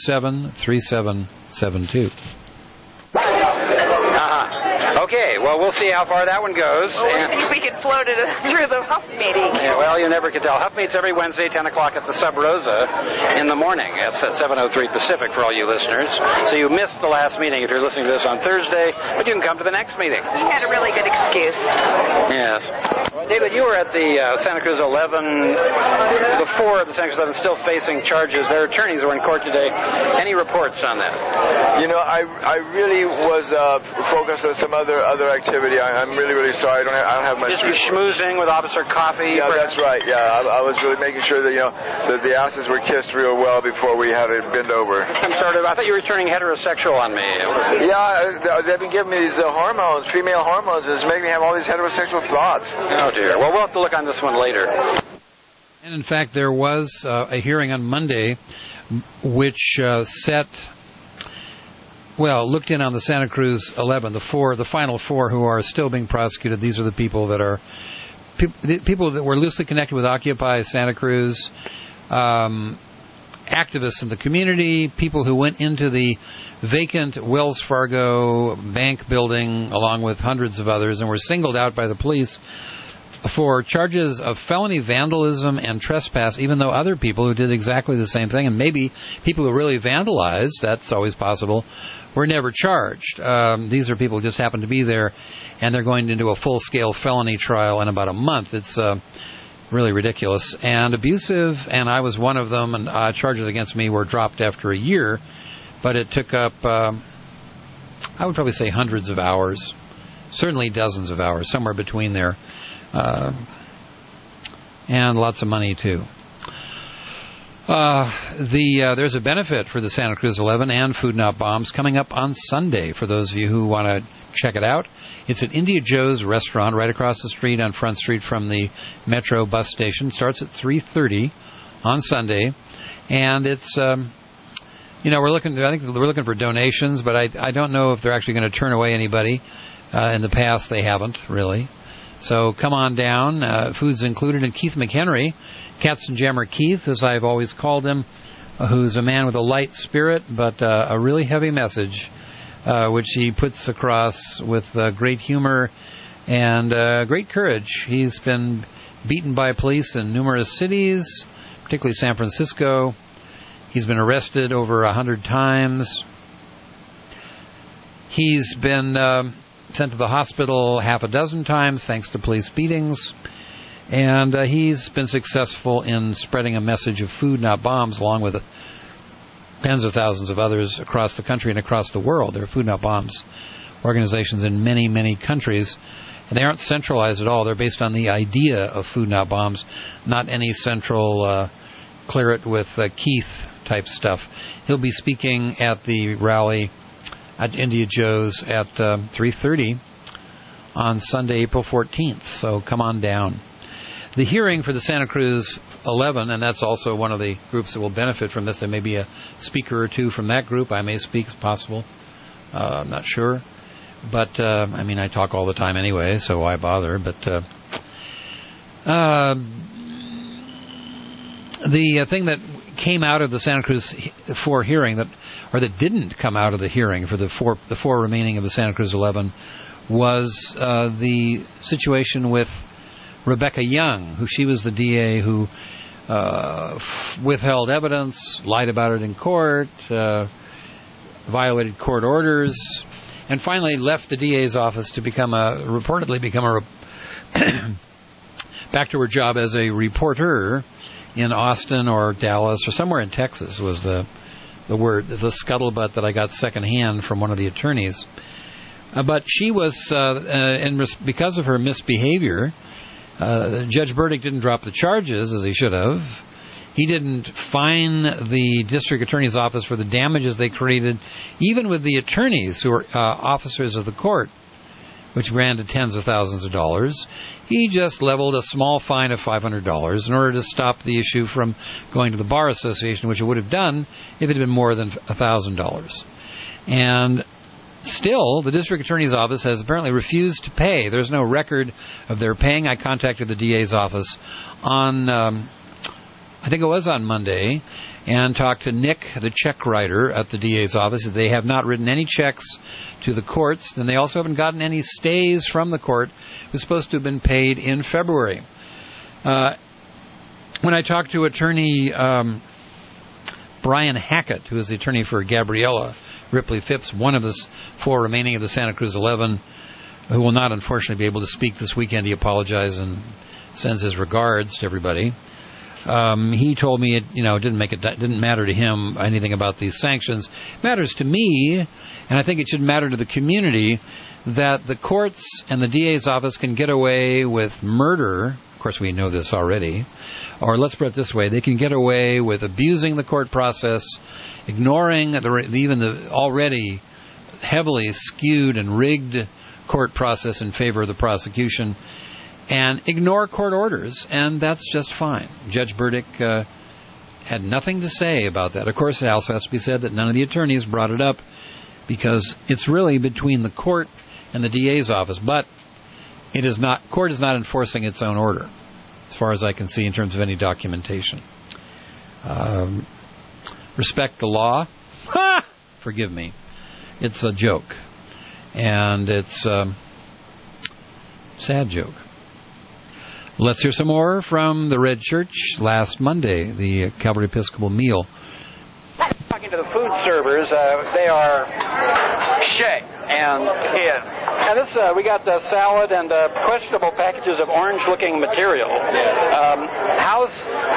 427-3772. Okay, well, we'll see how far that one goes. Well, I think we could float it through the Huff meeting. Yeah, well, you never could tell. Huff meets every Wednesday, 10 o'clock at the Sub Rosa in the morning. That's at 7:03 Pacific for all you listeners. So you missed the last meeting if you're listening to this on Thursday, but you can come to the next meeting. He had a really good excuse. Yes. David, you were at the Santa Cruz 11 before the Santa Cruz 11 still facing charges. Their attorneys were in court today. Any reports on that? You know, I really was focused on some other activity. I'm really sorry. I don't have much. Just schmoozing with Officer Coffee. Yeah, that's right. Yeah, I was really making sure that that the asses were kissed real well before we had it bent over. I'm sorry. I thought you were turning heterosexual on me. Yeah, they've been giving me these hormones, female hormones, and it's making me have all these heterosexual thoughts. Oh dear. Well, we'll have to look on this one later. And in fact, there was a hearing on Monday which looked in on the Santa Cruz 11, the final four who are still being prosecuted. These are the people that are people that were loosely connected with Occupy Santa Cruz, activists in the community, people who went into the vacant Wells Fargo bank building along with hundreds of others and were singled out by the police for charges of felony vandalism and trespass, even though other people who did exactly the same thing, and maybe people who really vandalized, that's always possible, were never charged. These are people who just happened to be there, and they're going into a full-scale felony trial in about a month. It's really ridiculous and abusive, and I was one of them, and charges against me were dropped after a year, but it took up, I would probably say hundreds of hours, certainly dozens of hours, somewhere between there, and lots of money, too. There's a benefit for the Santa Cruz 11 and Food Not Bombs coming up on Sunday for those of you who want to check it out. It's at India Joe's restaurant right across the street on Front Street from the Metro bus station. Starts at 3:30 on Sunday, and it's we're looking for donations, but I don't know if they're actually going to turn away anybody. In the past, they haven't really. So come on down. Food's included. And Keith McHenry, Katzenjammer Keith, as I've always called him, who's a man with a light spirit, but a really heavy message, which he puts across with great humor and great courage. He's been beaten by police in numerous cities, particularly San Francisco. He's been arrested over 100 times. He's been sent to the hospital half a dozen times thanks to police beatings. And he's been successful in spreading a message of food, not bombs, along with tens of thousands of others across the country and across the world. There are Food Not Bombs organizations in many, many countries. And they aren't centralized at all. They're based on the idea of Food Not Bombs, not any central clear it with Keith type stuff. He'll be speaking at the rally at India Joe's at 3:30 on Sunday, April 14th. So come on down. The hearing for the Santa Cruz 11, and that's also one of the groups that will benefit from this. There may be a speaker or two from that group. I may speak, it's possible. I'm not sure. But, I mean, I talk all the time anyway, so why bother? But the thing that came out of the Santa Cruz 4 hearing, that didn't come out of the hearing for the four remaining of the Santa Cruz 11, was the situation with Rebecca Young, she was the DA who withheld evidence, lied about it in court, violated court orders, and finally left the DA's office to reportedly become back to her job as a reporter in Austin or Dallas or somewhere in Texas was the scuttlebutt that I got secondhand from one of the attorneys. But she was, because of her misbehavior, Judge Burdick didn't drop the charges as he should have. He didn't fine the district attorney's office for the damages they created, even with the attorneys who were officers of the court, which ran to tens of thousands of dollars. He just leveled a small fine of $500 in order to stop the issue from going to the Bar Association, which it would have done if it had been more than $1,000. And still, the district attorney's office has apparently refused to pay. There's no record of their paying. I contacted the DA's office on, I think it was on Monday, and talked to Nick, the check writer at the DA's office. They have not written any checks to the courts, and they also haven't gotten any stays from the court. It was supposed to have been paid in February. When I talked to attorney Brian Hackett, who is the attorney for Gabriella Ripley Phipps, one of the 4 remaining of the Santa Cruz 11, who will not unfortunately be able to speak this weekend. He apologized and sends his regards to everybody. He told me it didn't matter to him anything about these sanctions. It matters to me, and I think it should matter to the community, that the courts and the DA's office can get away with murder. Of course, we know this already. Or let's put it this way, they can get away with abusing the court process, ignoring even the already heavily skewed and rigged court process in favor of the prosecution, and ignore court orders, and that's just fine. Judge Burdick had nothing to say about that. Of course, it also has to be said that none of the attorneys brought it up, because it's really between the court and the DA's office, but court is not enforcing its own order, as far as I can see in terms of any documentation. Respect the law? Ha! Forgive me. It's a joke. And it's a sad joke. Let's hear some more from the Red Church last Monday, the Calvary Episcopal meal. Talking to the food servers, they are Shay and Ian. And this, we got the salad and questionable packages of orange-looking material. How's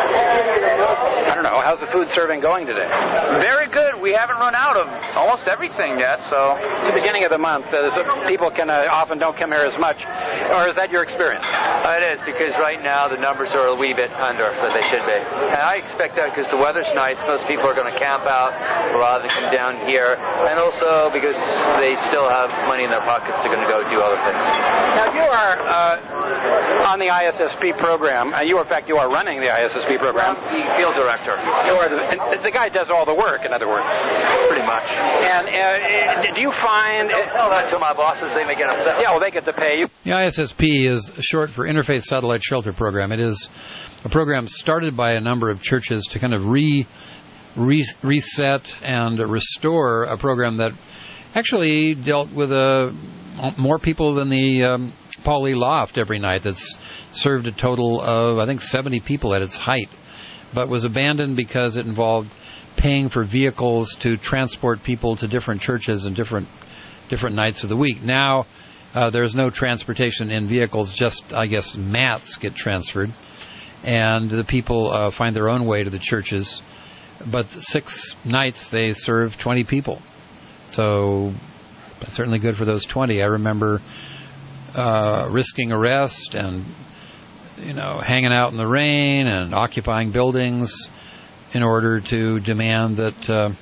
the food serving going today? Very good. We haven't run out of almost everything yet, so. At the beginning of the month, people can often don't come here as much. Or is that your experience? It is, because right now the numbers are a wee bit under what they should be. And I expect that because the weather's nice, most people are going to camp out rather than come down here. And also because they still have money in their pockets, they're going to go do other things. Now, you are on the ISSP program. You are running the ISSP program. I'm the field director. You are the guy does all the work, in other words. Pretty much. And do you find... Tell that to my bosses, they may get upset. Yeah, well, they get to pay you. The ISSP is short for Interfaith Satellite Shelter Program. It is a program started by a number of churches to kind of reset and restore a program that actually dealt with more people than the Paul Lee Loft every night. That's served a total of, I think, 70 people at its height, but was abandoned because it involved paying for vehicles to transport people to different churches and different nights of the week. Now there's no transportation in vehicles, just, I guess, mats get transferred, and the people find their own way to the churches. But 6 nights they serve 20 people. So that's certainly good for those 20. I remember risking arrest and, hanging out in the rain and occupying buildings in order to demand that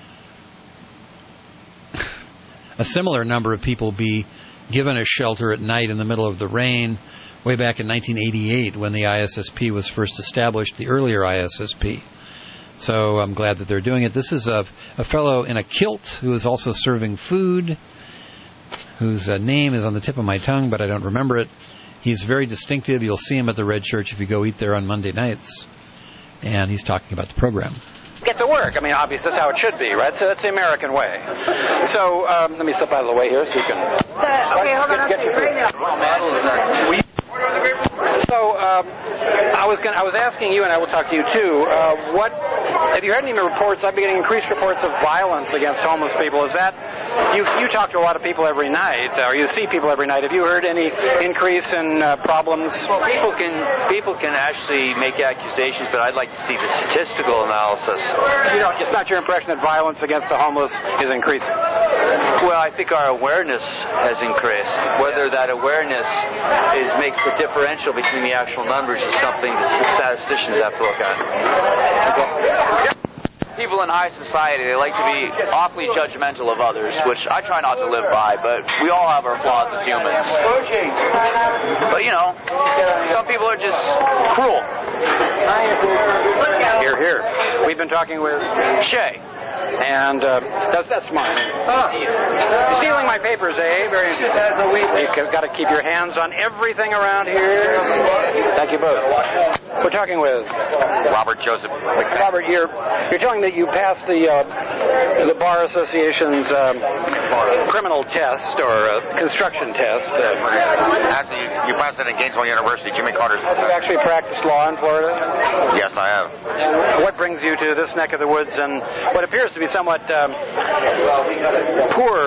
a similar number of people be given a shelter at night in the middle of the rain, way back in 1988 when the ISSP was first established, the earlier ISSP. So I'm glad that they're doing it. This is a fellow in a kilt who is also serving food, whose name is on the tip of my tongue, but I don't remember it. He's very distinctive. You'll see him at the Red Church if you go eat there on Monday nights. And he's talking about the program. Get to work. I mean, obviously, that's how it should be, right? So that's the American way. So let me step out of the way here so you can... Okay, hold on. Get your food. So I was asking you, and I will talk to you too. What have you heard any reports? I've been getting increased reports of violence against homeless people. Is that you talk to a lot of people every night, or you see people every night? Have you heard any increase in problems? Well, people can actually make accusations, but I'd like to see the statistical analysis. It's not your impression that violence against the homeless is increasing? Well, I think our awareness has increased. Whether that awareness makes the differential between the actual numbers is something that the statisticians have to look at. People in high society, they like to be awfully judgmental of others, which I try not to live by, but we all have our flaws as humans. But, some people are just cruel. Here. We've been talking with Shay. And that's mine. You're stealing my papers, eh? Very interesting. You've got to keep your hands on everything around here. Thank you both. We're talking with Robert Joseph. Robert, you're telling that you passed the Bar Association's criminal test or construction test. Actually, you passed it at Gainesville University, Jimmy Carter. Have you actually practiced law in Florida? Yes, I have. And what brings you to this neck of the woods and what appears to be somewhat poor,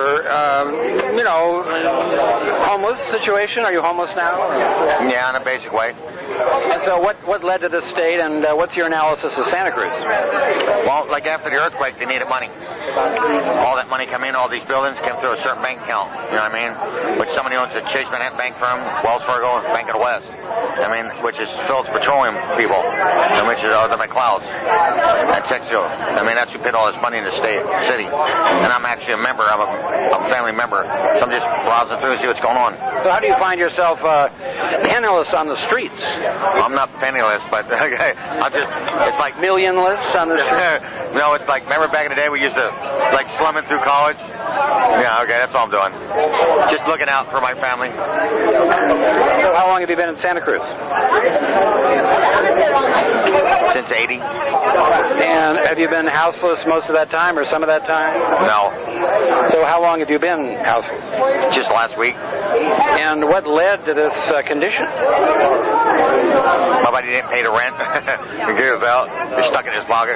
homeless situation? Are you homeless now? Yeah, in a basic way. And so what led to this state, and what's your analysis of Santa Cruz? Well, like after the earthquake, they needed money. All that money come in, all these buildings came through a certain bank account, you know what I mean? Which somebody owns the Chase Manhattan Bank firm, Wells Fargo, Bank of the West. I mean, which is Phillips Petroleum people, and which are the McLeods and Texaco. I mean, that's who paid all this money in the city. And I'm actually a member. I'm a family member. So I'm just browsing through and see what's going on. So how do you find yourself penniless on the streets? I'm not penniless, but it's like millionless on the streets. No, it's like, remember back in the day we used to like slumming through college? Yeah, okay, that's all I'm doing. Just looking out for my family. So how long have you been in Santa Cruz? Since 80. And have you been houseless most of that time or some of that time? No. So how long have you been houseless? Just last week. And what led to this condition? My buddy didn't pay the rent. He gave us out. He's stuck in his pocket.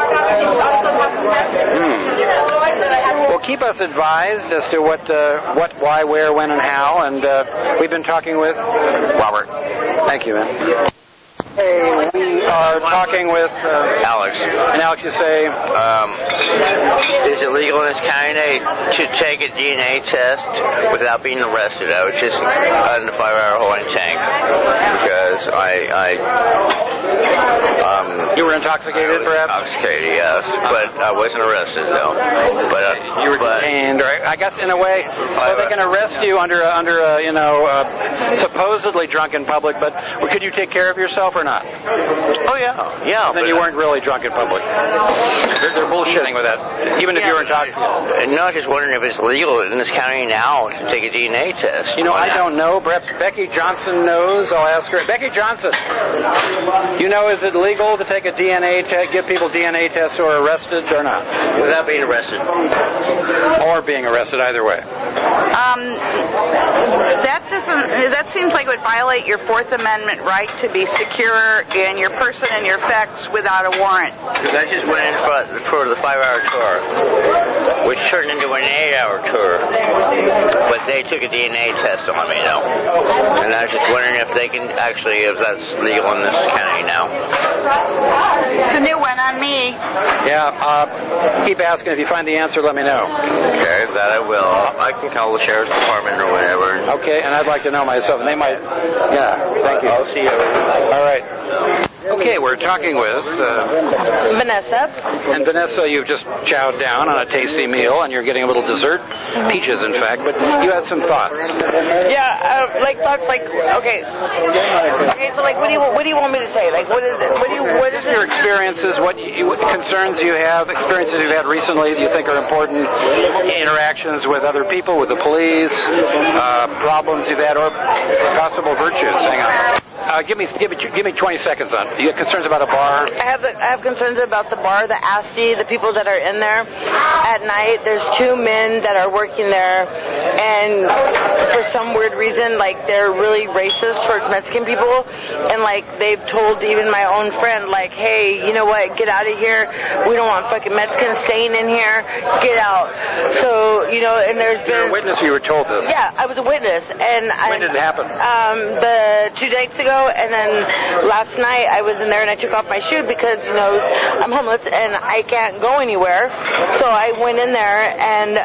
Well, keep us advised as to what, why, where, when, and how. And we've been talking with Robert. Thank you, man. Hey, we are talking with Alex. And Alex, you say, is it legal in this county to take a DNA test without being arrested? I was just in the 5-hour holding tank because you were intoxicated, perhaps? Intoxicated, yes, but I wasn't arrested, though. But you were detained, right? I guess in a way, they can arrest you under supposedly drunk in public, but could you take care of yourself or not? Oh, yeah. And then you weren't really drunk in public. They're bullshitting with that, even if you're intoxicated. No, I'm just wondering if it's legal in this county now to take a DNA test. You know, I don't know. Perhaps Becky Johnson knows. I'll ask her. Becky Johnson, you know, is it legal to take a DNA test, give people DNA tests who are arrested or not? Without being arrested. Or being arrested, either way. That seems like it would violate your Fourth Amendment right to be secure in your person and your effects without a warrant. Because I just went in for the 5-hour tour, which turned into an 8-hour tour. But they took a DNA test on me now. And I was just wondering if they can actually, if that's legal in this county now. It's a new one on me. Yeah, keep asking. If you find the answer, let me know. Okay, that I will. I can call the sheriff's department or whatever. Okay, and I'd like to know myself, and they might. Yeah, thank you. I'll see you. All right. Okay, we're talking with Vanessa. And Vanessa, you've just chowed down on a tasty meal, and you're getting a little dessert, peaches, in fact. But you had some thoughts. Yeah, thoughts like okay. So like, what do you want me to say? Like, what is it? What is your experiences? What concerns you have? Experiences you've had recently that you think are important? Interactions with other people, with the police, problems you've had, or possible virtues. Hang on. Give me 20 seconds on. You have concerns about a bar? I have concerns about the bar, the Asti, the people that are in there at night. There's 2 men that are working there, and for some weird reason, like, they're really racist towards Mexican people, and like they've told even my own friend, like, hey, you know what? Get out of here. We don't want fucking Mexicans staying in here. Get out. So, you know, and there's been. You're a witness. You were told this. Yeah, I was a witness, and when did it happen? The 2 nights ago. And then last night I was in there and I took off my shoe because, you know, I'm homeless and I can't go anywhere. So I went in there and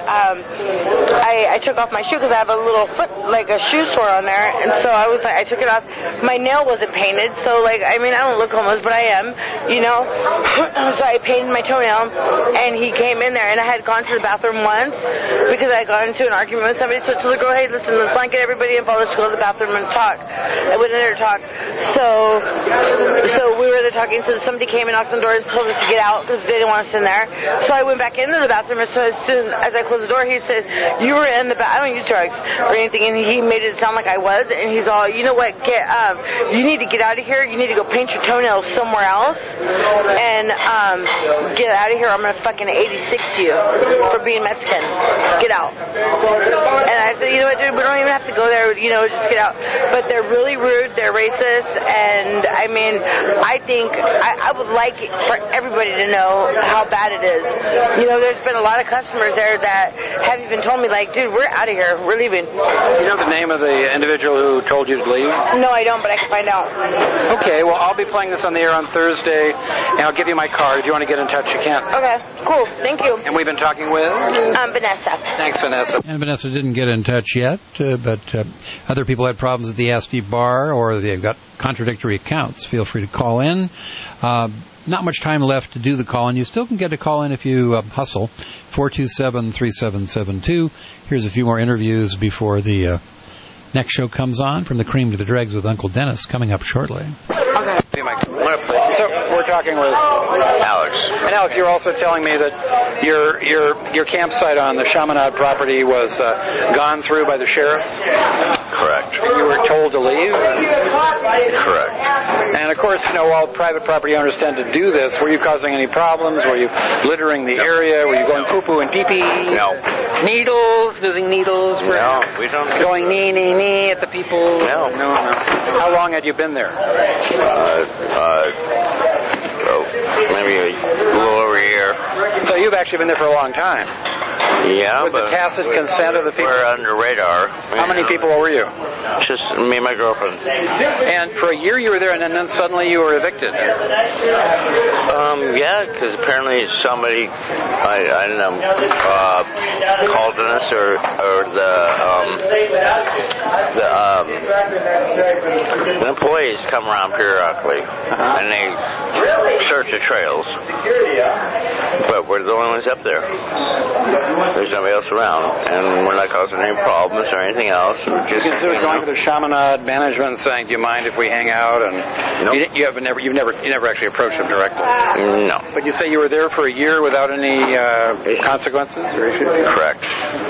I took off my shoe because I have a little foot, like a shoe sore on there. And so I was like, I took it off. My nail wasn't painted. So, like, I mean, I don't look homeless, but I am, you know. So I painted my toenail and he came in there and I had gone to the bathroom once because I got into an argument with somebody. So I told the girl, hey, listen, let's not get everybody involved. Let's go to the bathroom and talk. I went in there to talk. So we were there talking, so somebody came and knocked on the door and told us to get out because they didn't want us in there. So I went back into the bathroom, and so as soon as I closed the door, he said, you were in the I don't use drugs or anything, and he made it sound like I was, and he's all, you know what, you need to get out of here, you need to go paint your toenails somewhere else, and get out of here, I'm going to fucking 86 you for being Mexican. Get out. And I said, you know what, dude, we don't even have to go there, you know, just get out. But they're really rude, they're racist, and I mean, I think I would like for everybody to know how bad it is. You know, there's been a lot of customers there that have even told me, like, dude, we're out of here, we're leaving. You know the name of the individual who told you to leave? No, I don't, but I can find out. Okay, well, I'll be playing this on the air on Thursday, and I'll give you my card. If you want to get in touch, you can. Okay, cool, thank you. And we've been talking with? Vanessa. Thanks, Vanessa. And Vanessa didn't get in touch yet, but other people had problems at the Asti bar, or they've got contradictory accounts. Feel free to call in. Not much time left to do the call, and you still can get a call in if you hustle. 427-3772. Here's a few more interviews before the next show comes on. From the Cream to the Dregs with Uncle Dennis, coming up shortly. Okay. So we're talking with Alex. And Alex, you're also telling me that your campsite on the Chaminade property was gone through by the sheriff? Correct. You were told to leave? Correct. And of course, you know, all private property owners tend to do this. Were you causing any problems? Were you littering the area? Were you going poo-poo and pee-pee? No. Needles? Using needles? No, we don't. Going nee at the people? No. How long had you been there? Maybe a little over a year. So you've actually been there for a long time. Yeah, with the tacit consent of the people? We're under radar. How many people were you? Just me and my girlfriend. And for a year you were there, and then suddenly you were evicted? Yeah, because apparently somebody, I don't know, called on us, or the the employees come around periodically, and they search the trails. But we're the only ones up there. There's nobody else around, and we're not causing any problems or anything else. We're just going to the Chaminade management and saying, "Do you mind if we hang out?" And nope. you never actually approached them directly. No. But you say you were there for a year without any consequences or issues? Correct.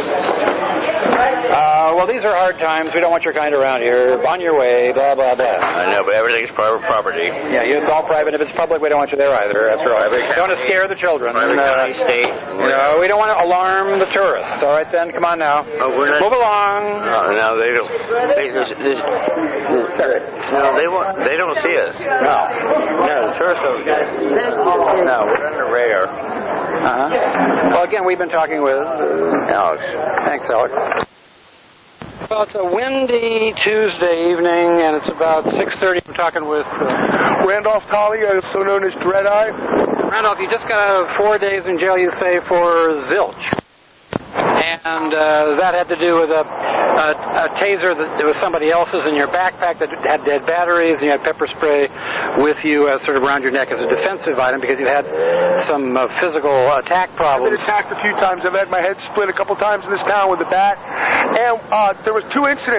Well, these are hard times. We don't want your kind around here. On your way, blah, blah, blah. I know, but everything's private property. Yeah, it's all private. If it's public, we don't want you there either, after all. We don't want to scare the children. State. We don't want to alarm the tourists. All right, then. Come on now. Move along. No, they don't. They don't see us. No. No, the tourists don't see us. No, we're under the radar. Well, again, we've been talking with Alex. Thanks, Alex. Well, it's a windy Tuesday evening, and it's about 6:30. I'm talking with Randolph Tolley, also known as Dread Eye. Randolph, you just got 4 days in jail, you say, for zilch. And that had to do with a taser that was somebody else's in your backpack that had dead batteries, and you had pepper spray with you sort of around your neck as a defensive item because you had some physical attack problems. I've been attacked a few times. I've had my head split a couple times in this town with a bat. And there was 2 incidents.